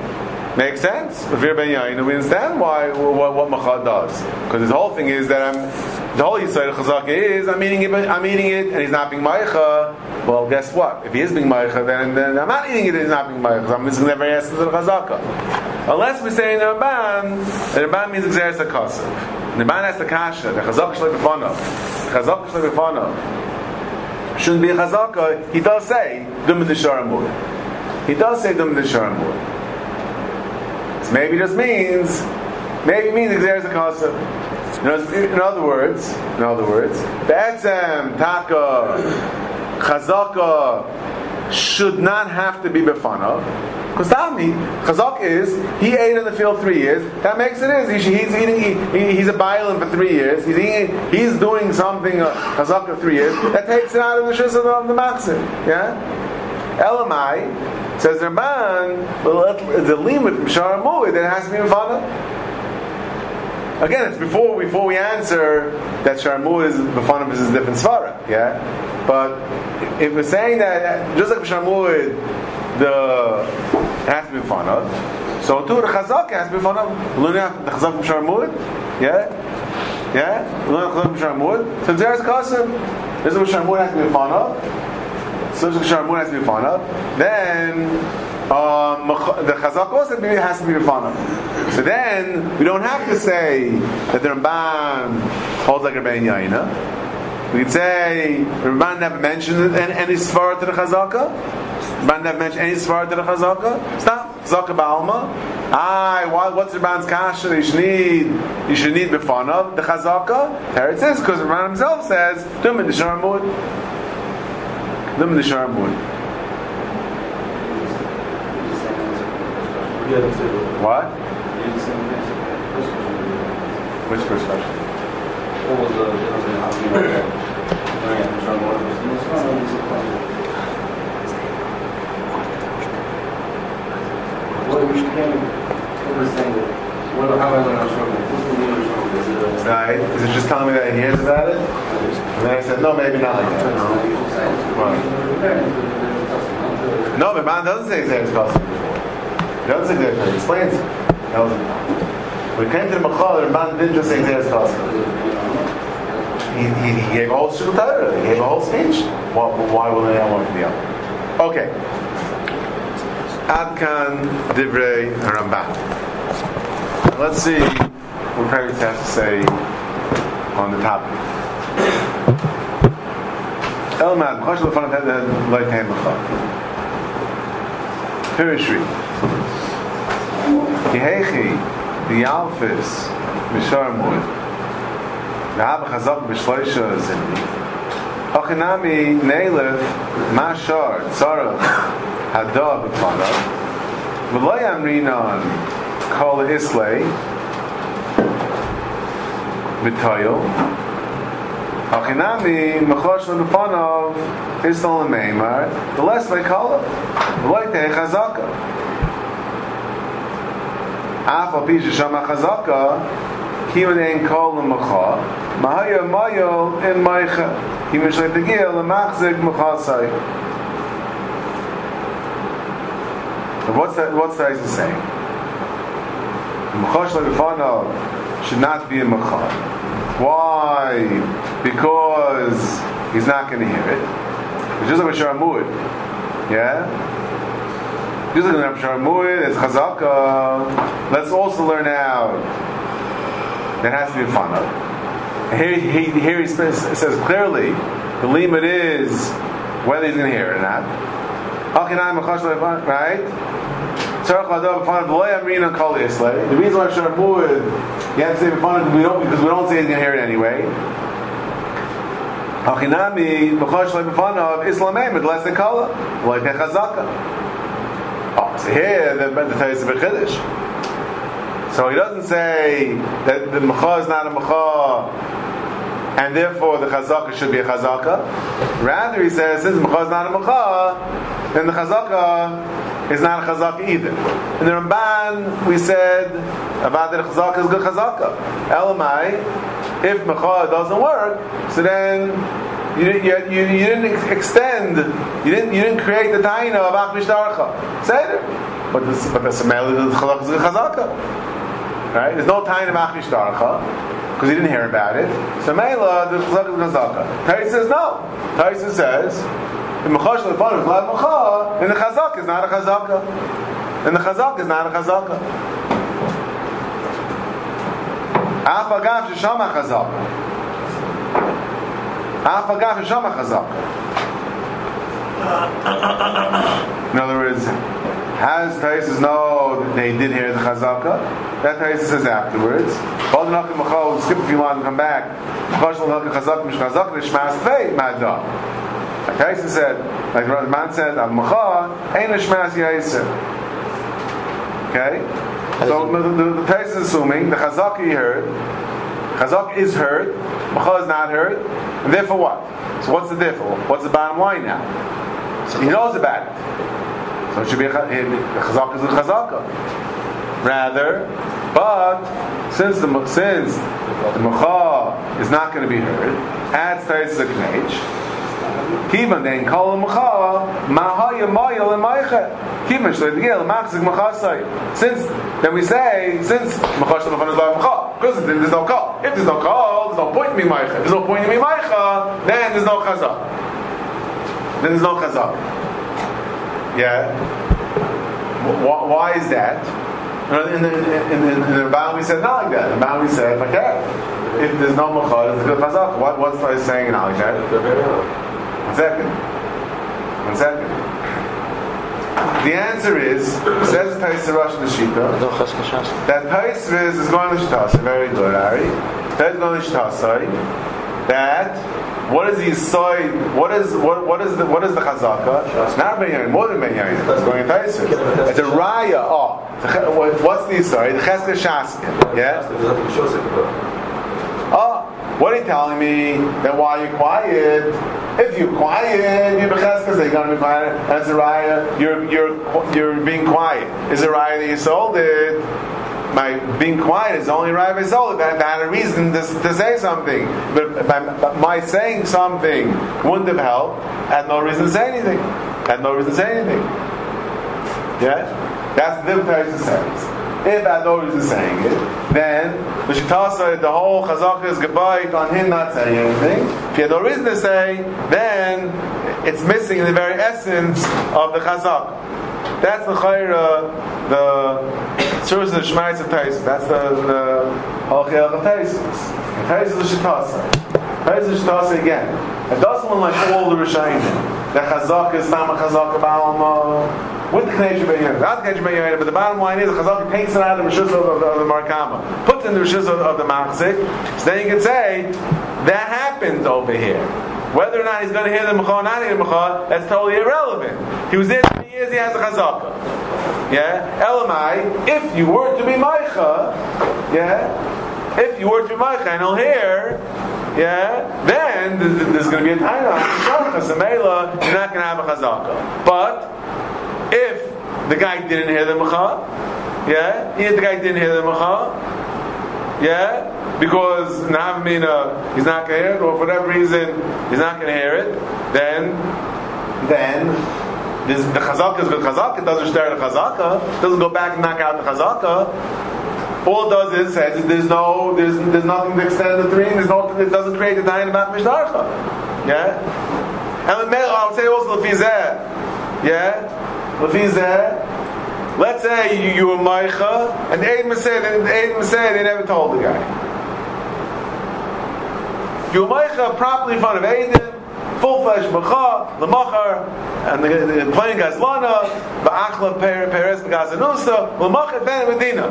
Makes sense. If you're Ben Yain, we understand what Machad does. Because the whole thing is that the whole Yisrael Chazaka is I'm eating it, and he's not being Ma'acha. Well, guess what? If he is being Ma'acha, then I'm not eating it, and he's not being Ma'acha. I'm missing the very essence of the Chazaka. Unless we say in the Ramban, the Ramban means Xeris HaKasav. The Ramban has the Kasha, the Chazaka Shlei B'Fanav. The Chazaka Shlei B'Fanav shouldn't be a Chazaka. He does say, Dum D'Shar Amud. He does say Dum D'Shar Amud. Maybe it just means Xeris HaKasav. In other words, Be'etzem, Taka, Chazaka should not have to be B'fanav. Because Chazak is, he ate in the field 3 years, that makes it is. He's a bailim for 3 years, he's doing something, Chazak for 3 years, that takes it out of the shus of the machzir. Yeah? Elamai, says Ramban, the limit from Shar Mu'id, that it has to be B'fanav. Again, it's before we answer that Shar Mu'id is B'fanav is a different svara. Yeah? But if we're saying that, just like Shar Mu'id, it has to be B'fanav, so too the Chazak has to be B'fanav. Learning the Chazak from Shar Mu'id, yeah? Learning the Chazak from Shar Mu'id. So there's Kasim. This is what Shar Mu'id has to be B'fanav. So Shar Mu'id has to be B'fanav. Then the Chazak also has to be B'fanav. So then we don't have to say that the Ramban holds like Rabbein Yaina. We could say the Ramban never mentioned any svara to the Chazaka. Ramban never mentioned any svara to the Chazaka. It's not Chazaka Ba'alma. What's the Ramban's kasha? You should need B'fanav the Chazaka. There it is, because the Ramban himself says Dum D'Shar Amud. Dum D'Shar Amud. What? Which first question? What was the how I learned how struggle? What's the meaning of struggle? Right? Is it just telling me that he hears about it? And then I said, no, maybe not like that. No, but man doesn't say Xeris Kasav. He doesn't say Xeris Kasav. He explains it. When we came to the Machal, the man didn't just say Xeris Kasav. He gave a whole Shul Torah. He gave a whole speech. Why will they not want to be up? Okay. Ad kan Divrei Ramban. Let's see what parents have to say on the topic. Elmad, Chosh L'Fanat Hed L'Aytein L'Chad. Pirishri. Yehechi, the Yalfis, Mishar Mu'id. The Haba Chazak B'Shloisha Zimni. Hachinami Neilef, Mashar, Tzarach, Hadah B'Fanav. V'lo Yamrinan, Kol Islay, B'Toyel. Hachinami Mechosh L'Fanav, Istal L'Meimar, the less they call it. V'lo Yitei Chazaka. Afal Pisha Shama Chazaka, Kiman Ein Kol L'Mecha, Mahaya Mayo in Maicha, Kiman Shlei Tegil L'Machzik Mechasai. What's that saying? Mechosh L'Fanav should not be a Mecha. Why? Because he's not going to hear it. It's just like a Shar Mu'id. Yeah? Just like a Shar Mu'id, it's Chazaka. Let's also learn out that has to be Fanav. Here he says clearly the limit is whether he's going to hear it or not. Right? The reason why Shar Mu'id you have to say Fanav because we don't say he's going to hear it anyway. Hachinami Mechosh L'Fanav Islamay Medles Nekala like the Chazaka. So here the Torah is a B'Chiddush. So he doesn't say that the Mecha is not a Mecha and therefore the Chazaka should be a Chazaka. Rather he says since the Mecha is not a Mecha, then the Chazaka is not a Chazaka either. In the Ramban we said about that Chazaka is good Chazaka. Elamai, if Mecha doesn't work, so then you didn't extend, you didn't create the taina of Achmish Darcha. Say it. but the Samela is the Chalach is Chazaka. Right? There's no time to Machnish Darcha because he didn't hear about it. Samela the Chalach is Chazaka. Tais says no. Tais says the Mechash Lepan is not Mecha, and the Chazak is not a Chazaka. And the Chazak is not a Chazaka. Afagav Sheshama Chazaka. Afagav Sheshama Chazaka. In other words, has Taisus know that they did hear the Chazaka? That Taisus says afterwards. Skip a few lines and come back. Taisus said, like the man said, Al Macha ain't a Shmas Yaiser. Okay? So the Taisus is assuming the Chazaka he heard, Chazaka is heard, Macha is not heard, and therefore what? So what's the difference? What's the bottom line now? He knows about it. So it should be a Chazaka is a Chazaka. Rather, but since the Macha is not going to be heard, adds Taisus a Knech, Kivan then Kol Macha Mahaya Mayel and Maicha. Kivan Shleigel Maxig Machasai. Since then we say since Macha Shalafan is like Macha, because there's no call. If there's no call, there's no point in me Maicha. If there's no point in me Maicha, then there's no Chazak. Then there's no Chazak. Yeah. Why is that? In the Rebbe we said not like that. In the Rebbe we said okay. If there's no Macha, there's a good Chazak. What's I saying in like that? One second. The answer is, says Taisa Rosh Nashita, that Taisa is going to Shtasa, very good, Ari. Taisa is going to Shtasa, that what is the Yisoy, what is the Chazaka? It's not Benyamin, more than Benyamin. It's going to Taisa. It's a Raya. What's the Yisoy? The Chesed Shaskin. Yeah? What are you telling me? Then why are you quiet? If you're quiet, you're because they're going to be quiet. That's a raya. You're being quiet. Is a raya that you sold it? My being quiet is the only raya I sold it. I had a reason to say something, but my saying something wouldn't have helped. I had no reason to say anything. Yeah, that's the difference it says. If I had no reason saying it, then the Shitasa, the whole Chazaka is goodbye on him not saying anything. If you had no reason to say, then it's missing the very essence of the Chazaka. That's the Chayra, the source of the Shemaitz of Taisus. That's the Halachel of Taisus. Taisus is the Shitasa. Taisus is the Shitasa again. It doesn't look like all the Rishayim. The Chazaka is Sama Chazaka Ba'alma. With the Knech B'Yayin, not the Knech B'Yayin, but the bottom line is the Chazaka takes it out of the Rishus of the Markama, puts it in the Rishus of the Machzik, so then you can say, that happened over here. Whether or not he's going to hear the Mecha or not hear the Mecha, that's totally irrelevant. He was there 3 years, he has a Chazaka. Yeah? Elamai, if you were to be Maicha, if you were to be Maicha and he'll hear, then there's going to be a time on Samela, you're not going to have a Chazaka. But if the guy didn't hear the Mecha, because Navamina he's not going to hear it, or for whatever reason he's not going to hear it, then the Chazaka is good Chazaka. It doesn't start the Chazaka. It doesn't go back and knock out the Chazaka. All it does is says there's nothing to extend the dream. It doesn't create a dying about Mishdarcha. Yeah, and I would say also Lefizeh. Let's say you were Maicha, and the Eid Maseh, they never told the guy. You were Maicha properly in front of Eidim, full-fledged Macha, Lamachar, and the plain Gazlana, Ba'achla Perez Gazanusa, Lamachar Ben Medina.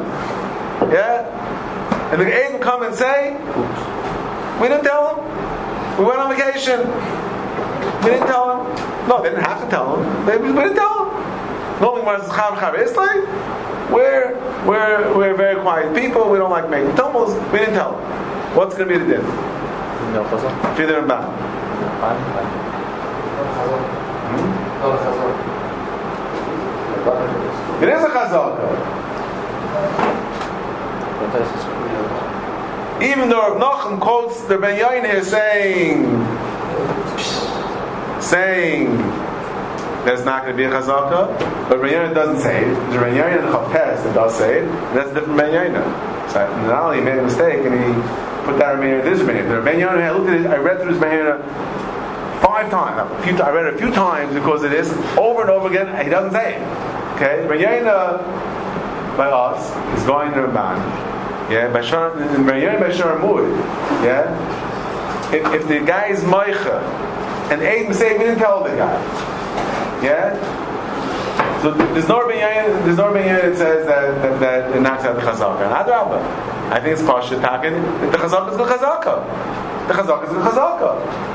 And the Eidim come and say, we didn't tell him. We went on vacation. We didn't tell him. No, they didn't have to tell him. We didn't tell him. Normally, when it's Chav, we're very quiet people. We don't like making tumbles. We didn't tell him. What's going to be the din? No chazak. Fidder and Bam. It is a chazaka. Even though Rav Nachum quotes the Ben Yain here saying that's not going to be a chazaka, but Rabbi Yoina doesn't say it. There's a Rabbi Yoina in the Chavtes that does say it, and that's different Rabbi Yoina. So not only he made a mistake and he put that Rabbi Yoina, this Rabbi Yoina. The Rabbi Yoina, I looked at it, I read through this Rabbi Yoina 5 times. I read it a few times because it is over and over again, and he doesn't say it. Okay? Rabbi Yoina, by us, is going to Ramban. Yeah? By Rabbi Yoina, by Shar Mud. Yeah? If the guy is Meicha, and Eid say we didn't tell the guy. Yeah? So there's no Rabbi Yoina that says that it knocks out the chazaka. And Adrabah, I think it's Pasha talking that the chazaka is good chazaka. The chazaka is good chazaka.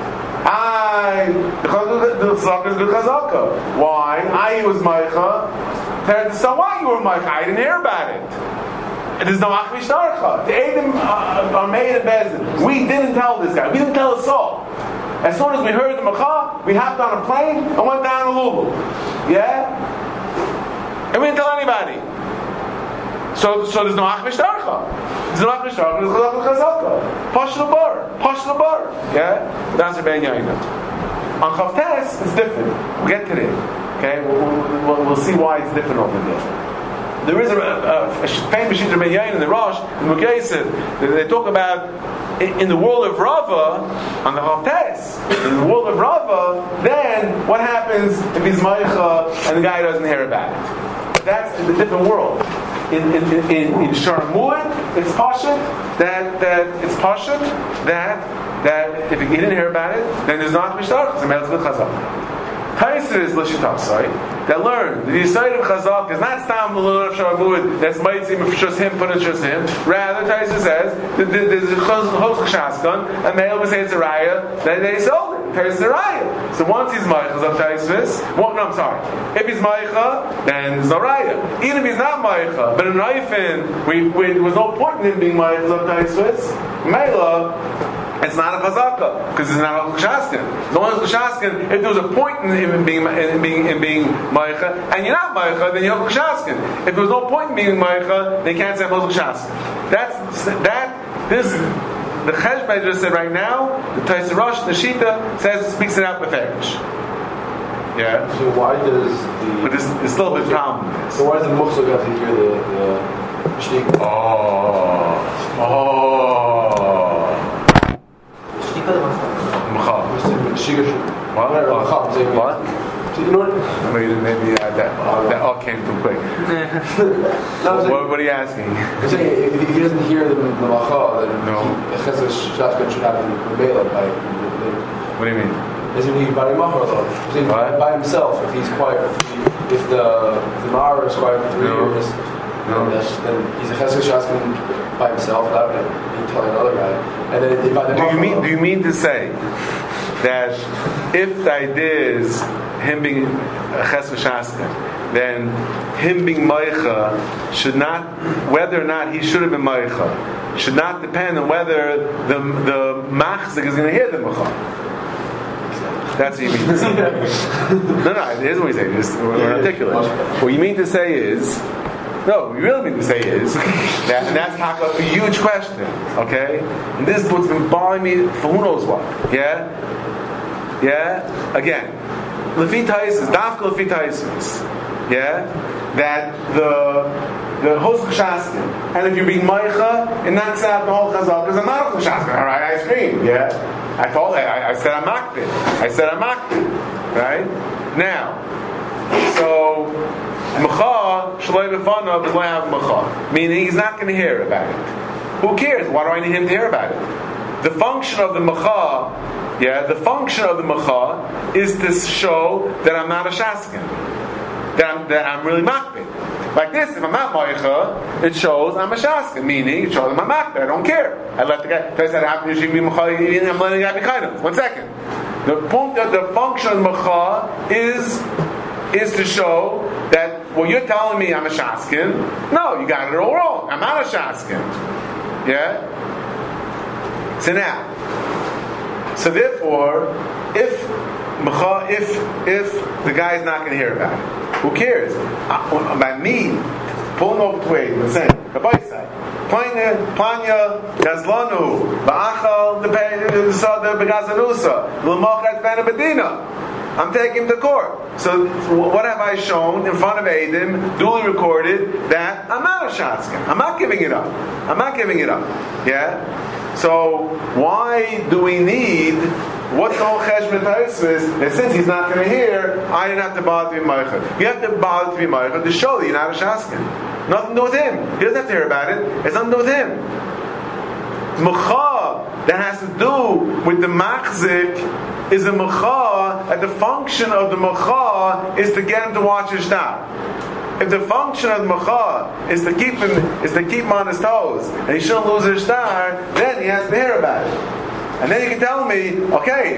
The chazaka is good chazaka. Why? I was Meicha. So why you were Meicha? I didn't hear about it. There's no Achmish Darcha. The Eidim are made in Bezin. We didn't tell this guy. We didn't tell us all. As soon as we heard the Macha, we hopped on a plane and went down to Lulu. Yeah? And we didn't tell anybody. So there's no Achmish Darcha. There's no Achmish Darcha. There's no Chazaka. Pash the bar. Yeah? That's Rabbi Yoina. On Chavtes, it's different. We'll get to it. Okay? We'll see why it's different over there. There is a famous Shita Rabbi Yoina in the Rosh, in Mukaysev, they talk about in the world of Rava, on the Chavtes, in the world of Rava, then what happens if he's Meicha and the guy doesn't hear about it? That's in a different world. In Sharamud, it's Pashut that if he didn't hear about it, then there's not Mishtar, it's a Melech Good Chazak. Taisir is Lishitasai that learn the Yisayid of Chazak is not Stam L'Lun of Sharamud that's Maitzim of Shus him, put it Shus him. Rather, Taisir says there's a Chos Chashkan, a male would say it's a Raya, that they sold it. Taisir is a Raya. So once he's Maicha of Taisvis, if he's Maicha, then there's no Raya. Even if he's not Maicha, but in Raifin, there was no point in him being Maicha of Taisvis, Mela, it's not a chazaka because it's not a chashaskin. No one's chashaskin. If there was a point in him being meicha, and you're not meicha, then you're chashaskin. If there was no point in being meicha, they can't say most chashaskin. The Cheshbon just said right now. The Taisir Rosh, the Shita speaks it out with Ferish. Yeah. So why does But there's still a big problem. So why does the Mukhsa got to hear the Shtik? What? Maybe that all came too quick. What are you asking? I'm saying if he doesn't hear the Macha, then the Chesed Shashkan should happen by. What do you mean? Isn't he by Macha though? By himself, if he's quiet, if the Mara is quiet for 3 years, then he's a Chesed Shashkan by himself. That would be telling another guy. And then do you mean to say that if the idea is him being a Chesed Shashkan, then him being Meicha should not, whether or not he should have been Meicha, should not depend on whether the Machzik is going to hear the Meicha. That's what you mean to say. No, it isn't what you say. We're articulate. What you mean to say is, no, what you really mean to say is that, and that's a huge question, okay? And this is what's been bothering me for who knows what, yeah? Again, Lefi Taisis, Dafka Lefi Taisis, yeah? That the host Chashaskin, and if you're being Meicha, it knocks out the whole Chazal, because I'm not a Chashaskin, alright, I screamed, yeah? I said I'm Makbid, right? Now, so, Mecha, Shalai B'fanav is Lahav Mecha, meaning he's not going to hear about it. Who cares? Why do I need him to hear about it? The function of the Mecha, is to show that I'm not a Shaskin, that I'm really Makbid. Like this, if I'm not Meicha, it shows I'm a Shaskin, meaning it shows I'm a Makbid. I don't care. I let the guy. I said, I'm letting the guy be kind of. 1 second. The function of Mecha is to show that you're telling me I'm a Shaskin. No, you got it all wrong. I'm not a Shaskin. Yeah? So therefore, if the guy is not going to hear about it, who cares? By me pulling over the way and saying, Planya Gazlanu Ba'achal the Begazanusa L'mochat Ben Bedina. I'm taking him to court. So what have I shown in front of Eidim, duly recorded, that I'm not a Shaskin. I'm not giving it up. I'm not giving it up. Yeah? So why do we need, what's the whole Cheshbon Taisvis, that since he's not going to hear, I didn't have to bother to be Meichel. You have to bother to be Meichel to show that you're not a Shaskin. Nothing to do with him. He doesn't have to hear about it. It's nothing to do with him. Mecha that has to do with the machzik is a mecha, and the function of the mecha is to get him to watch his shtar. If the function of the mecha is to keep him on his toes, and he shouldn't lose his shtar, then he has to hear about it. And then you can tell me, okay,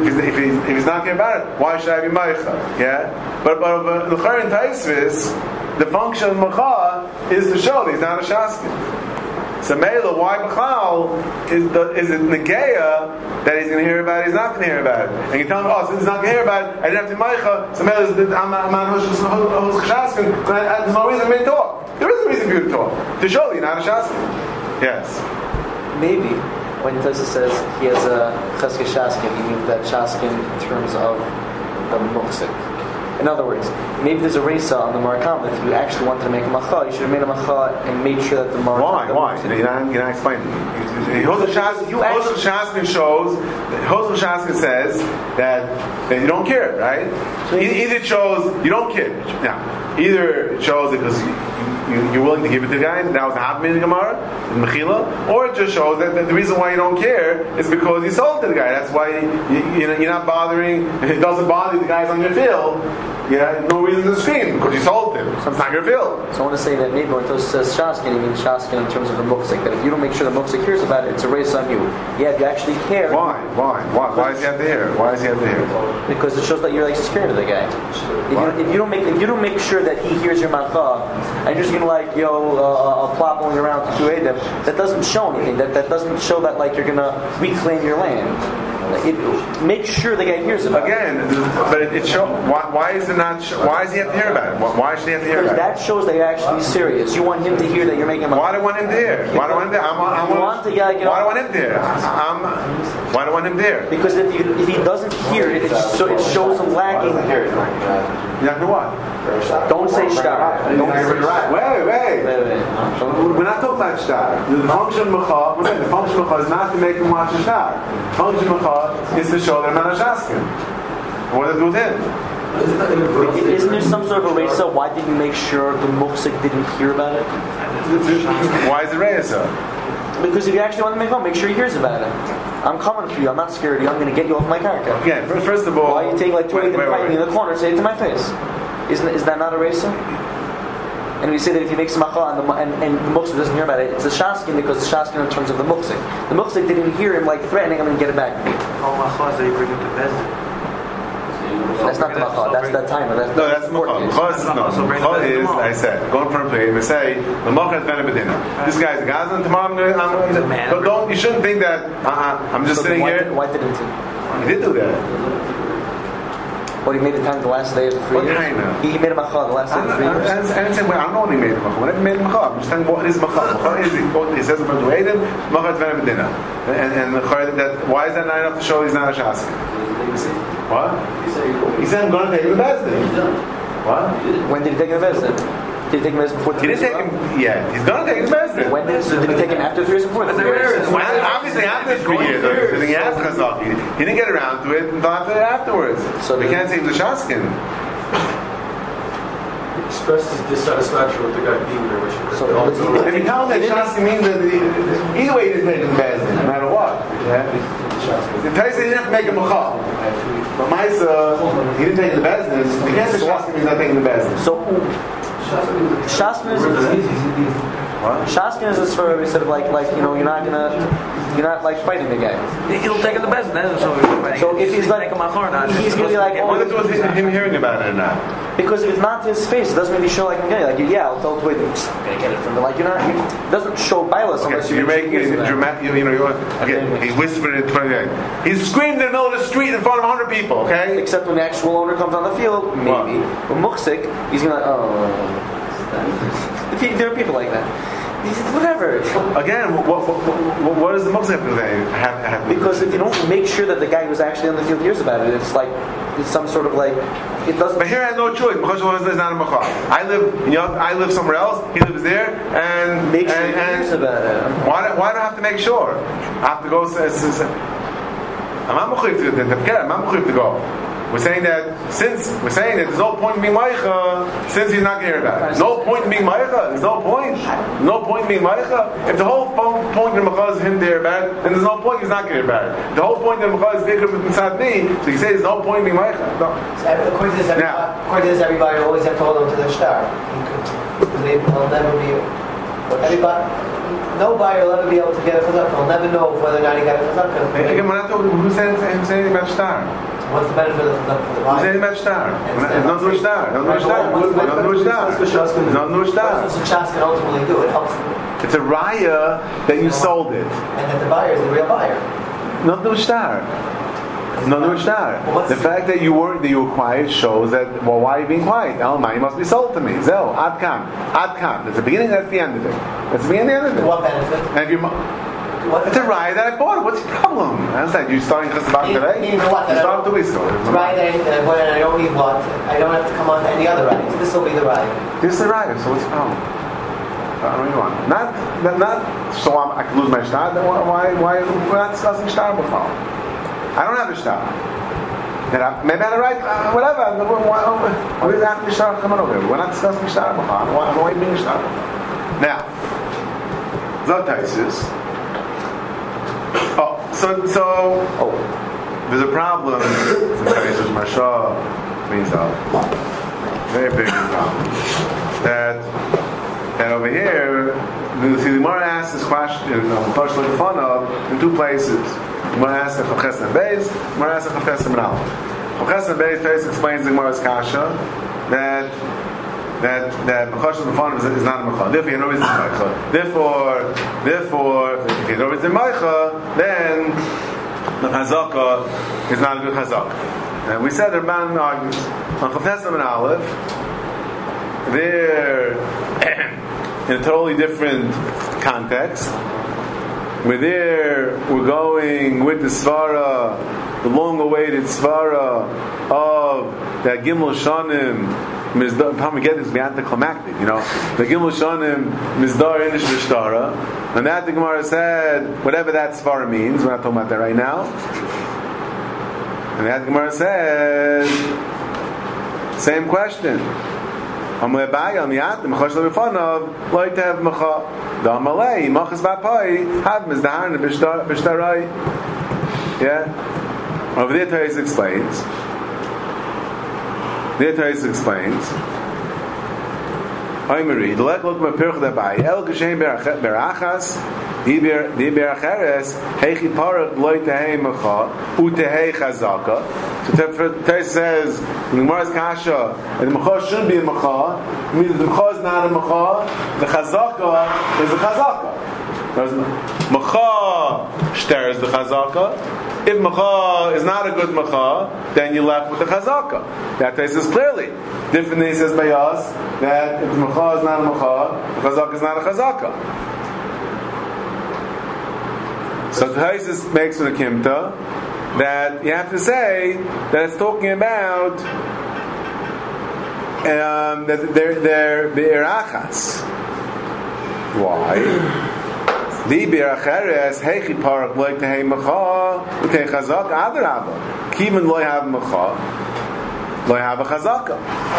if he's not hearing about it, why should I be meicha? Yeah, but the Chayrin Taisvis, the function of the mecha is to show that he's not a shaskin. So Mela, why B'chal is it Negeya that he's going to hear about it, he's not going to hear about it. And you tell him, oh, since he's not going to hear about it, I didn't have to Meicha, so Mela, I'm not Hush Chaskin, there's no reason for me to talk. There is a reason for you to talk. To show that you're not a Shaskin. Yes. Maybe, when Tosa says he has a Cheskei Shaskin, he means that Shaskin in terms of the Muksik. In other words, maybe there's a resa on the Marakam that if you actually wanted to make a macha, you should have made a macha and made sure that the Marakam... Why? You're not explaining. Hosel Shaskin shows, Hosel Shaskin says that you don't care, right? Either it shows you don't care. Now, either it shows it because you're willing to give it to the guy, that was a half minute Gemara, in Mechila, or it just shows that the reason why you don't care is because you sold it to the guy. That's why you're not bothering, it doesn't bother the guys on your field. Yeah, no reason to scream because you sold him. So it's not your field. So I want to say that maybe when Tosa says Shaskin, he means Shaskin in terms of the Muksik. That if you don't make sure the Muksik hears about it, it's a race on you. Yeah, if you actually care. Why? Why does he have to hear? Why does he have to hear? Because it shows that you're like scared of the guy. If you don't make sure that he hears your macha, and you're just gonna like plopping around to Edim, that doesn't show anything. That doesn't show that like you're gonna reclaim your land. Make sure the guy hears about it. But it shows. Why is it not? Why does he have to hear about it? Why should he have to hear about it? That shows that you're actually serious. You want him to hear that you're making. Why do I want him to hear? Why do I want him to hear? Why do I want him to hear? Why do I want him to hear? Because if he doesn't hear it, it shows him lacking. Yeah, what? Don't say shtar. Wait. We're not talking about shtar. The function of mecha is not to make him watch a shtar. The function of mecha is to show that I'm not a shaskin. What does it do with him? Isn't there some sort of a resa? Why didn't you make sure the muksik didn't hear about it? Why is it resa? Because if you actually want to make sure he hears about it. I'm coming for you. I'm not scared of you. I'm going to get you off my character. Yeah. First of all, why are you taking like 2 and fighting me in the corner and say it to my face? Is that not a resa? And we say that if he makes macha and the muksik doesn't hear about it, it's a shaskin because the shaskin in terms of the muksik. The muksik didn't hear him like threatening him and get it back. All macha is that you bring him to Bezdin. That's not the macha. That's that timer. That's macha. Macha is, I said, going for a play and say the macha is better bedina. This guy's a gazan. Tomorrow, you shouldn't think that. I'm just sitting here. Why didn't he? He did do that. But he made the time the last day of the 3 years. He made a macha the last day of the 3 years. I didn't say, I don't know when he made the macha. When he made the macha, I'm just telling you what is macha. Macha is, he says in front of Eidim, macha is better bedina. And why is that not enough to show he's not a shaskin? What? He said, I'm going to take him to Bezdin. What? When did he take him to Bezdin? Did he take him before 3 years? He didn't take him yet. He's going to take him to Bezdin. So did he take him after 3 years before? Obviously after 3 years. He asked Chazaki. He didn't get around to it until afterwards. So we can't say he's a shaskin. Expressed his dissatisfaction with the guy being there. If you tell him that shaskin means that either way he didn't make him Bezdin, no matter what. The Taisa didn't have to make him a chal. But Maisa, he didn't take the Bezdin. You can't say shaskin means not taking the Bezdin. So Shaskin is a sort of like you're not like fighting the guy. He'll take the best then. So if he's like he's gonna be like, what is with him hearing about it or not? Because if it's not his face, it doesn't really show like I'm getting. Like yeah, I'll tell Dwight, I'm gonna get it from the like you're not. It doesn't show bias unless you're making it dramatic. He whispered it 28. He screamed in the middle of the street in front of 100 people. Okay. Except when the actual owner comes on the field, maybe. But Muksik, he's gonna there are people like that. Whatever. Again, what does the Muslim have? Because if you don't make sure that the guy who's actually on the field hears about it, it's like it's some sort of like it doesn't. But here I have no choice. Because is not a machar. I live somewhere else. He lives there, and make sure he hears about it. Why do I have to make sure? I have to go. I'm not mechuyev to go. We're saying that there's no point in being meicha since he's not going to hear about it. No point in being meicha. There's no point. No point in being meicha. If the whole point in the meicha is him to hear about it, then there's no point he's not going to hear about it. The whole point in the meicha is bigger than inside me. So you say there's no point in being meicha. No. So according to this, everybody always have to hold on to their star. Because they will never be. No buyer will ever be able to get a chazakah. He'll never know whether or not he got a chazakah. Again, we're not talking. Who's saying anything about star? What's the benefit of the chazakah for the buyer? Who's saying about star? Not do star. Not do star. Not do star. Not do star. That's what Shas can ultimately do. It helps them. It's a raya that you sold it. And that the buyer is the real buyer. Not do star. No, the fact that you were quiet shows that, well, why are you being quiet? Oh, money must be sold to me. Zell, ad kam. That's the beginning, that's the end of it. That's the beginning and the end of it. What benefit? And it's a ride that I bought. What's the problem? I understand. You're starting Chesed today? You started 2 weeks ago. It's a ride when I don't need what. I don't have to come on to any other ride. This will be the ride. This is the ride, so what's the problem? I don't even want. Not so I can lose my shtar. Why we're not discussing shtar before? I don't have a shtar. Maybe I had a right, whatever. Why is after the shtar coming over here? We're not discussing shtar before. Why being a shtar? Now, Zotaisis. There's a problem. Zotaisis Mashah means a very big problem. That over here, the Gemara asks this question in 2 places. Gemara asks the Chav and Beis, Gemara asks the Chav and Al. Chav and Beis first explains the Gemara's kasha that Mechash and Mechanim is not a Mechanim. Therefore, you know it's a Mechanim. Therefore, if you know it's a Mechanim, then the Chazakah is not a good Chazakah. And we said the Ramban argues on Chav and Aleph. They're in a totally different context. We're going with the Svara, the long-awaited Svara of that Gimel Shanim, Mizdar, get this, be anticlimactic, the Gimel Shanim, Mizdar Inish Vishtara, and that the Gemara said, whatever that Svara means, we're not talking about that right now, and that the Gemara said, same question. The Amalei, Machas Vapai, have Mizdahan Bishtarai. Yeah? Over there, Therese explains. Oimeri, the Lek Lok Mepirch Dabai, El Geshem Berachas, Di Beracheres, Heichi Parach Loi Tehei Mecha, Utehei Chazaka. So Therese says, in the Gemara's Kasha, and the Mecha shouldn't be a Mecha, means that the Mecha is not a Mecha, the Chazaka is a Chazaka. Mecha stirs the Chazaka. If Mecha is not a good Mecha, then you're left with the Chazaka. That Therese says clearly. Differently, he says by us that if the Mecha is not a Mecha, the Chazaka is not a Chazaka. So Therese makes from the Kimta that you have to say that it's talking about that they're be'erachas. Why? Di be'eracheres heichi parak loy tehei mecha utei chazak adarabah kiven loy have mecha loy have a chazaka.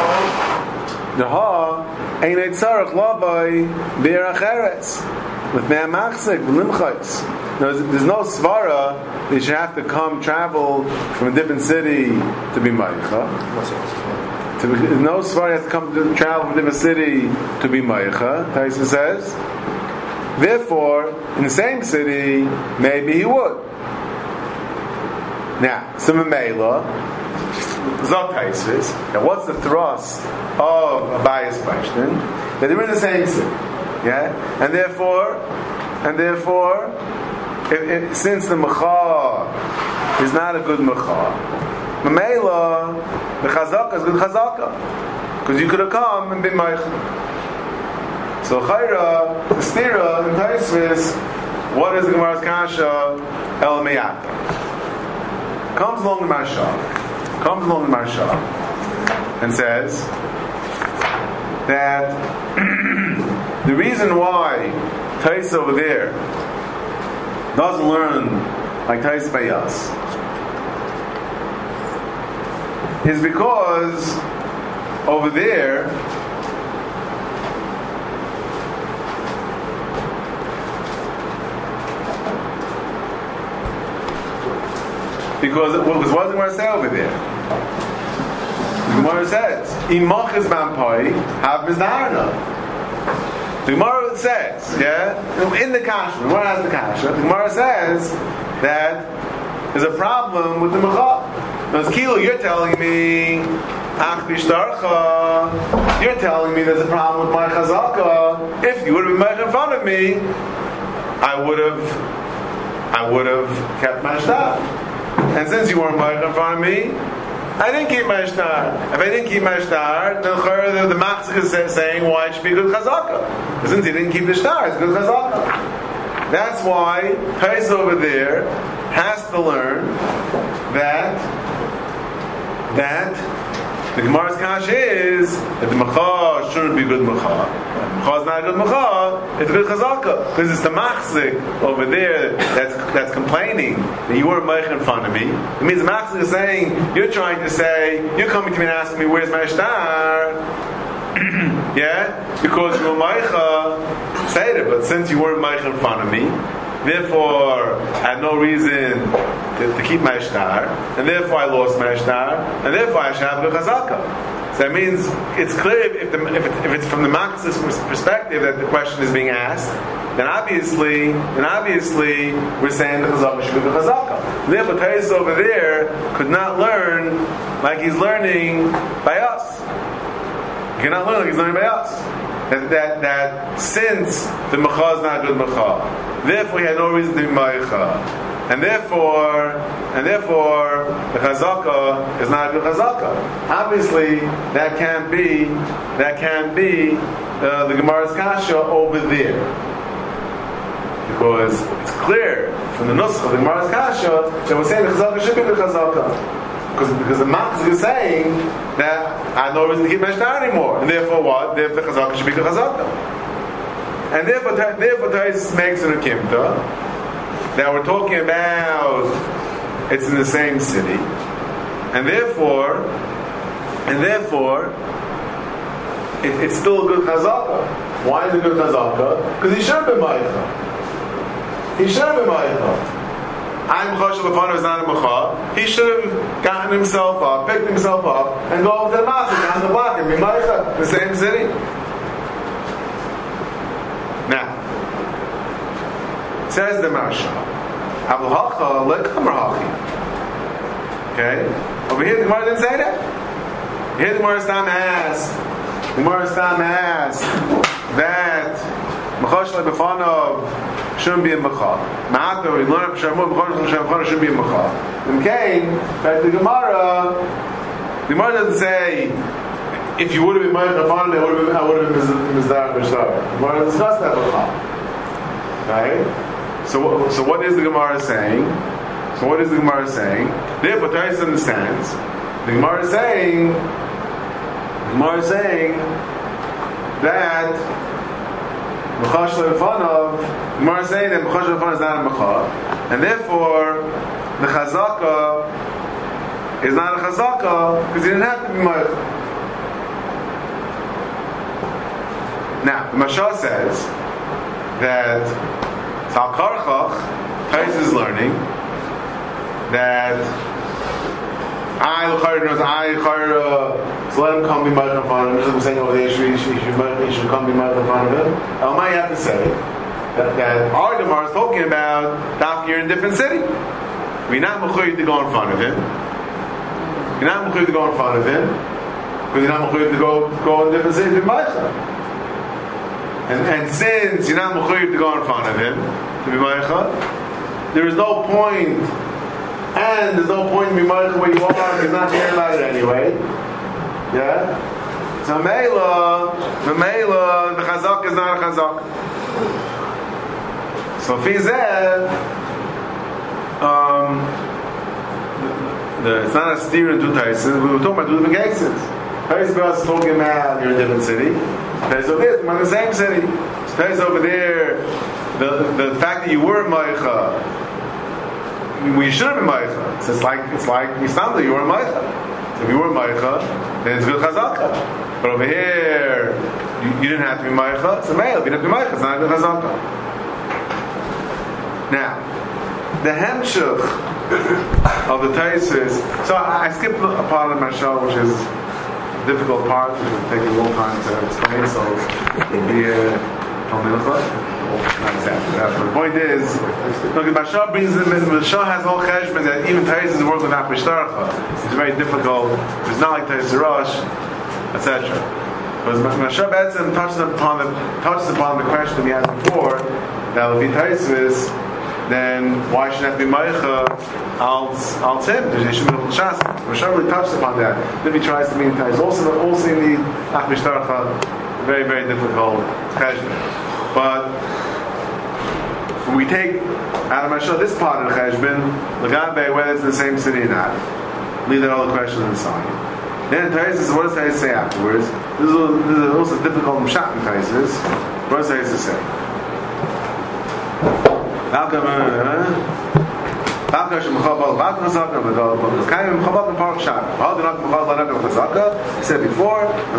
Neha einay tzarach lavai be'eracheres with me'amachzik v'limchais. There's no svara that you should have to travel from a different city to be meicha. There's no svara you have to travel from a different city to be meicha. Taisa says. Therefore, in the same city, maybe he would. Now, some Mela, Zotaisis. Now, what's the thrust of Abaya's question? That they're in the same city, yeah, and therefore, since the Mecha is not a good Mecha, Mela, the Chazaka is good Chazaka, because you could have come and been Meicha. So Chayra, the Stira, in Taisvis, what is the Gemara's Kasha? El Meyata. Comes along the Marsha and says that the reason why Tais over there doesn't learn like Tais Bayas is because over there because what does the Gemara say over there? The Gemara says, "Imach is bampai, have mizdarna." The Gemara says, in the kasha, the Gemara has the kasha. The Gemara says that there's a problem with the mecha. Now, Kilo, you're telling me, Ach bishtarcha, you're telling me there's a problem with my chazaka. If you would have been made in front of me, I would have kept my shtar. And since you weren't made in front of me, I didn't keep my shtar. If I didn't keep my shtar, then the machzik is saying why it should be good chazaka. Because since he didn't keep the shtar, it's good chazaka. That's why Tais over there has to learn that the Gemara's kasha is that the mecha shouldn't be good mecha. Mecha is not a good mecha, it's a good chazaka. Because it's the machzik over there that's complaining that you weren't meich in front of me. It means the machzik is saying, you're trying to say, you're coming to me and asking me, where's my shtar? Because you're meicha, say it, but since you weren't meich in front of me, therefore I had no reason to keep my shtar, and therefore I lost my shtar, and therefore I should have a chazaka. So that means it's clear if it's from the Maksis perspective that the question is being asked, then obviously we're saying the chazaka should be the chazaka. Therefore, Tais over there could not learn like he's learning by us. He cannot learn like he's learning by us. That since the mecha is not a good mecha, therefore he had no reason to be meicha, and therefore the chazaka is not a good chazaka. Obviously, that can't be the Gemara's kasha over there, because it's clear from the nusach of the Gemara's kasha that we're saying the chazaka should be the chazaka. Because the Machzik is saying that I have no reason to keep my shtar anymore. And therefore what? Therefore the chazaka should be the chazaka. And therefore Tais makes an akimta that we're talking about it's in the same city. And therefore it's still a good chazaka. Why is it a good chazaka? Because he should have been ma'ikha. I'm Choshev Lefanav is not a mecha. He should have gotten himself up, picked himself up, and go over to the Masik down the block and be Meicha, the same city. Now, says the Marsha, Abu Hacha lekamar hachi. Okay? Over here, the Gemara didn't say that. Here, the Gemara Stam asked that Mechoshev Lefanav shouldn't be a mecha. Ma'ata, we learn up Sharmut, B'chon shouldn't be a mecha. And came back to the Gemara doesn't say, if you would have been Ma'at Rafan, I would have been Mizdar B'shar. The Gemara doesn't discuss that mecha. Right? So what is the Gemara saying? Therefore, Tais understands. The Gemara is saying that Mecha Shleifanav, Gemara is saying that Mecha Shleifanav is not a Mecha, and therefore the Chazaka is not a Chazaka because he didn't have to be Mecha. Now, the Mashal says that Tal Karchach, Tais is learning that so let him come be Mecha in front of him. Just like I'm saying over there, he should come be Mecha in front of him. I might have to say that our Gemara is talking about Daf, you're in a different city. You're not mechuyev to go in front of him. Because you're not mechuyev to go in a different city to be Mecha. And since you're not mechuyev to go in front of him to be Mecha, there is no point. And there's no point in being Meicha where you are, because not hearing about it anyway. Yeah? So Mela, the chazak is not a chazak. So if he's there, it's not a steer in two Taisis. We were talking about two different cases. Taisis is talking about you're in a different city. Taisis over there, you're in the same city. So Taisis over there, the fact that you were Maicha, we should have been Maicha. So it's like Mistamda, you were Maicha. So if you were Maicha, then it's good chazaka. But over here, you didn't have to be Maicha. It's a male. If you didn't have to be Maicha, it's not a good chazaka. Now, the hemshach of the Taisis. So I skipped a part of my show, which is a difficult part, which will take a long time to explain. So it'll be not exactly that. But the point is, look, Mashah brings in. Mashah has all cheshbon that even Taisis work with Apishtarcha. It's very difficult. It's not like Taisis Rosh, etc. But Mashah Betzim touches upon the question we had before. That if he Taisis, then why should that be Maicha al Tim? There should be no Shas. Mashah really touches upon that. Then he tries to mean Taisis. Also in the Apishtarcha, very, very difficult cheshbon. But when we take out of Mashah this part of the cheshbon, Lagabe, whether it's in the same city or not, leave that all the questions inside. Then Taisis, what does Taisis say afterwards? This is also difficult Mshat in Taisis. What does Taisis say? He said before,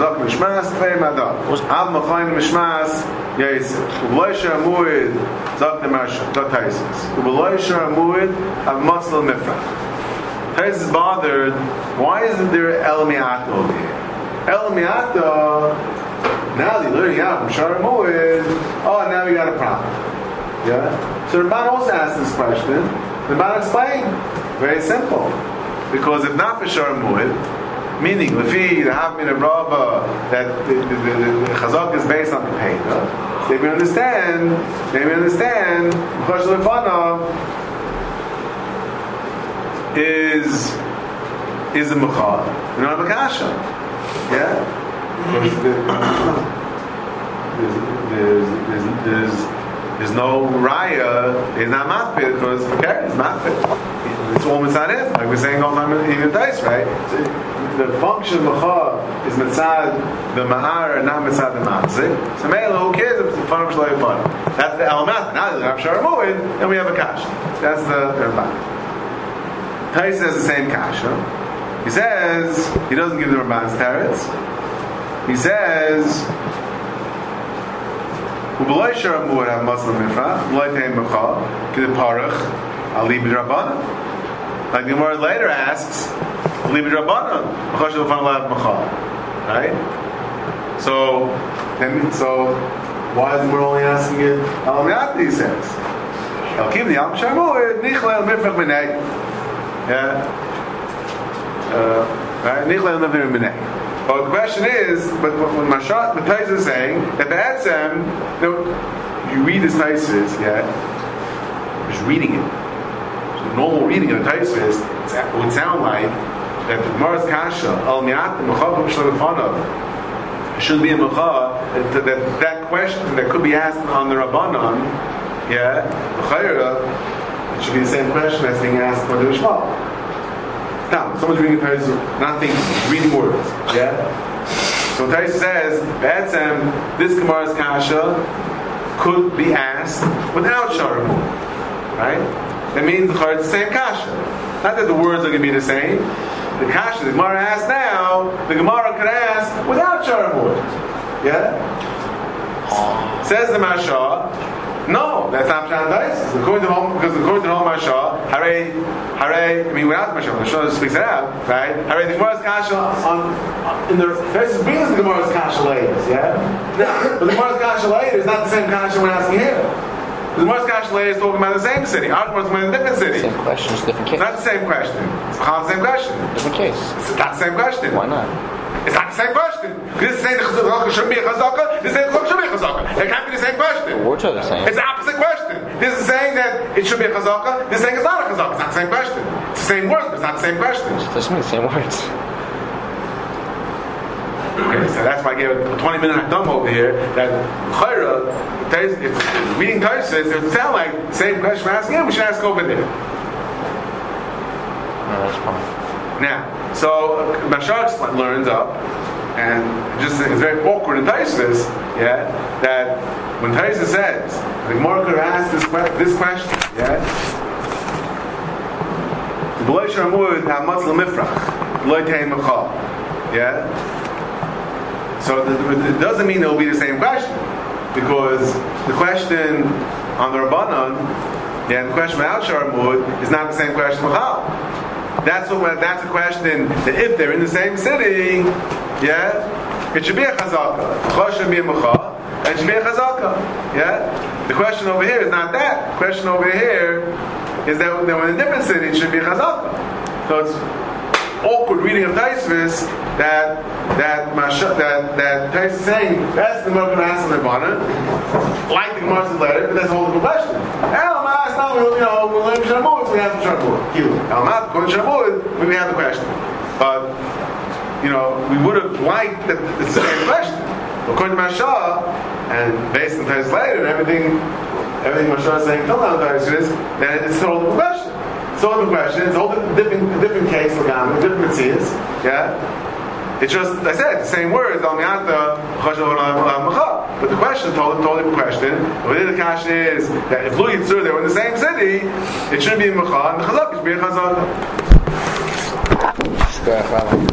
Taisis is bothered. Why isn't there El Mi'ata over here? El Mi'ata, now that you're learning out from Shara Mu'id, now we got a problem. Yeah? So the Ramban also asked this question. The Ramban explained. Very simple. Because if not for Shara Mu'id, meaning Lefi, the Havmin of Rava, that the Chazak is based on the Peda, they may understand, Chosh Lefanav is a Mechad. We don't have a Kasha. Yeah? There's no raya, it's not matpid, because it's matpid. It's all mitzad him, like we're saying all the time in the dice, right? So the function of Mecha is mitzad the ma'ar and not mitzad the matzik. So Mela, who cares if it's the fun of Shalai fun? That's the element. Now that we have Shara Mu'id, then we have a kash. That's the Ramban. Tais has the same kasha. He says, he doesn't give the Ramban's teretz. He says, Ubelay Shara Mu'id have Muslim Mifra, Ubelay Teim Mecha, Kid Parach, Ali B'Rabbana. Like the Gemara later asks, Ali B'Rabbana, Mecha Shel Fan Lav Mecha. Right? So why is the Gemara only asking it? Al Mi'at, he says. El Kim the Al Shara Mu'id, Nichlel Mifrach B'nei. Yeah? Right? Nichlel Mifrach B'nei. But the question is, but when Mashat, the Tais is saying that Ba'atzem, you read this Taisis, just reading it. So the normal reading of the Taisis, it would sound like that the Gemara's Kasha, Al Mi'at, Mecha B'Shlefanav, should be a Mecha, that question that could be asked on the Rabbanon, L'chayra, it should be the same question that's being asked on the Rishmal. Now, someone's reading Taisus, not thinking, reading words. So Taisus says, Ba'atzem, this Gemara's Kasha could be asked without Shara Mu'id. Right? That means it's the same Kasha. Not that the words are going to be the same. The Kasha the Gemara asks now, the Gemara could ask without Shara Mu'id. Says the Mashah, no, that's not Pshat Taisus. According to the whole Mashah, without the Mashah speaks it out, right? The Gemara's Kasha in the Taisus brings the Gemara's Kasha later, but the Gemara's Kasha later is not the same Kasha we're asking here. The Gemara's Kasha later is talking about the same city. Our Gemara's talking about a different city. Same question, it's a different case. It's not the same question. It's not the same question. Different case. It's not the same question. Why not? It's not the same question. This is saying the chazaka should be a chazaka. This is saying the chazaka should be a chazaka. It can't be the same question. The words are the same. It's the opposite question. This is saying that it should be a chazaka. This is saying it's not a chazaka. It's not the same question. It's the same words, but it's not the same question. It doesn't mean the same words. Okay, so that's why I gave a 20-minute hakdam over here. That chayra, it's reading Taisus, it would sound like the same question we're asking him. We should ask over there. No, that's fine. Now, so Mashar learns up, and just it's very awkward in Taisus, yeah, that when Taisus says the Gemara could ask this question, yeah. Yeah? So it doesn't mean it will be the same question, because the question on the Rabbanon, yeah, and the question about Sharamud is not the same question Machal. That's a question that if they're in the same city, yeah, it should be a chazaka. Chaz should be a Machal, and it should be a chazaka. Yeah? The question over here is not that. The question over here is that when in a different city, it should be a chazaka. So it's awkward reading of Taisvis that Tais is saying that's the Gemara answer the Rabbanan, like the Gemara's letter, but that's a whole different question. Elmas, now we learn Sharamud, so we have the Sharamud. Elmas, going to Sharamud, we have the question. But we would have liked that it's the same question. According to Mashah, and based on Tais letter and everything Mashah is saying till now Taisvis, then it's a whole different question. It's all the question. It's all different case, different mitzvahs. Yeah, it's just I said the same words. But the question, totally different question. The question is that if Lu Yitzur they were in the same city, it shouldn't be in Mecha, and the Chazak should be in Chazak.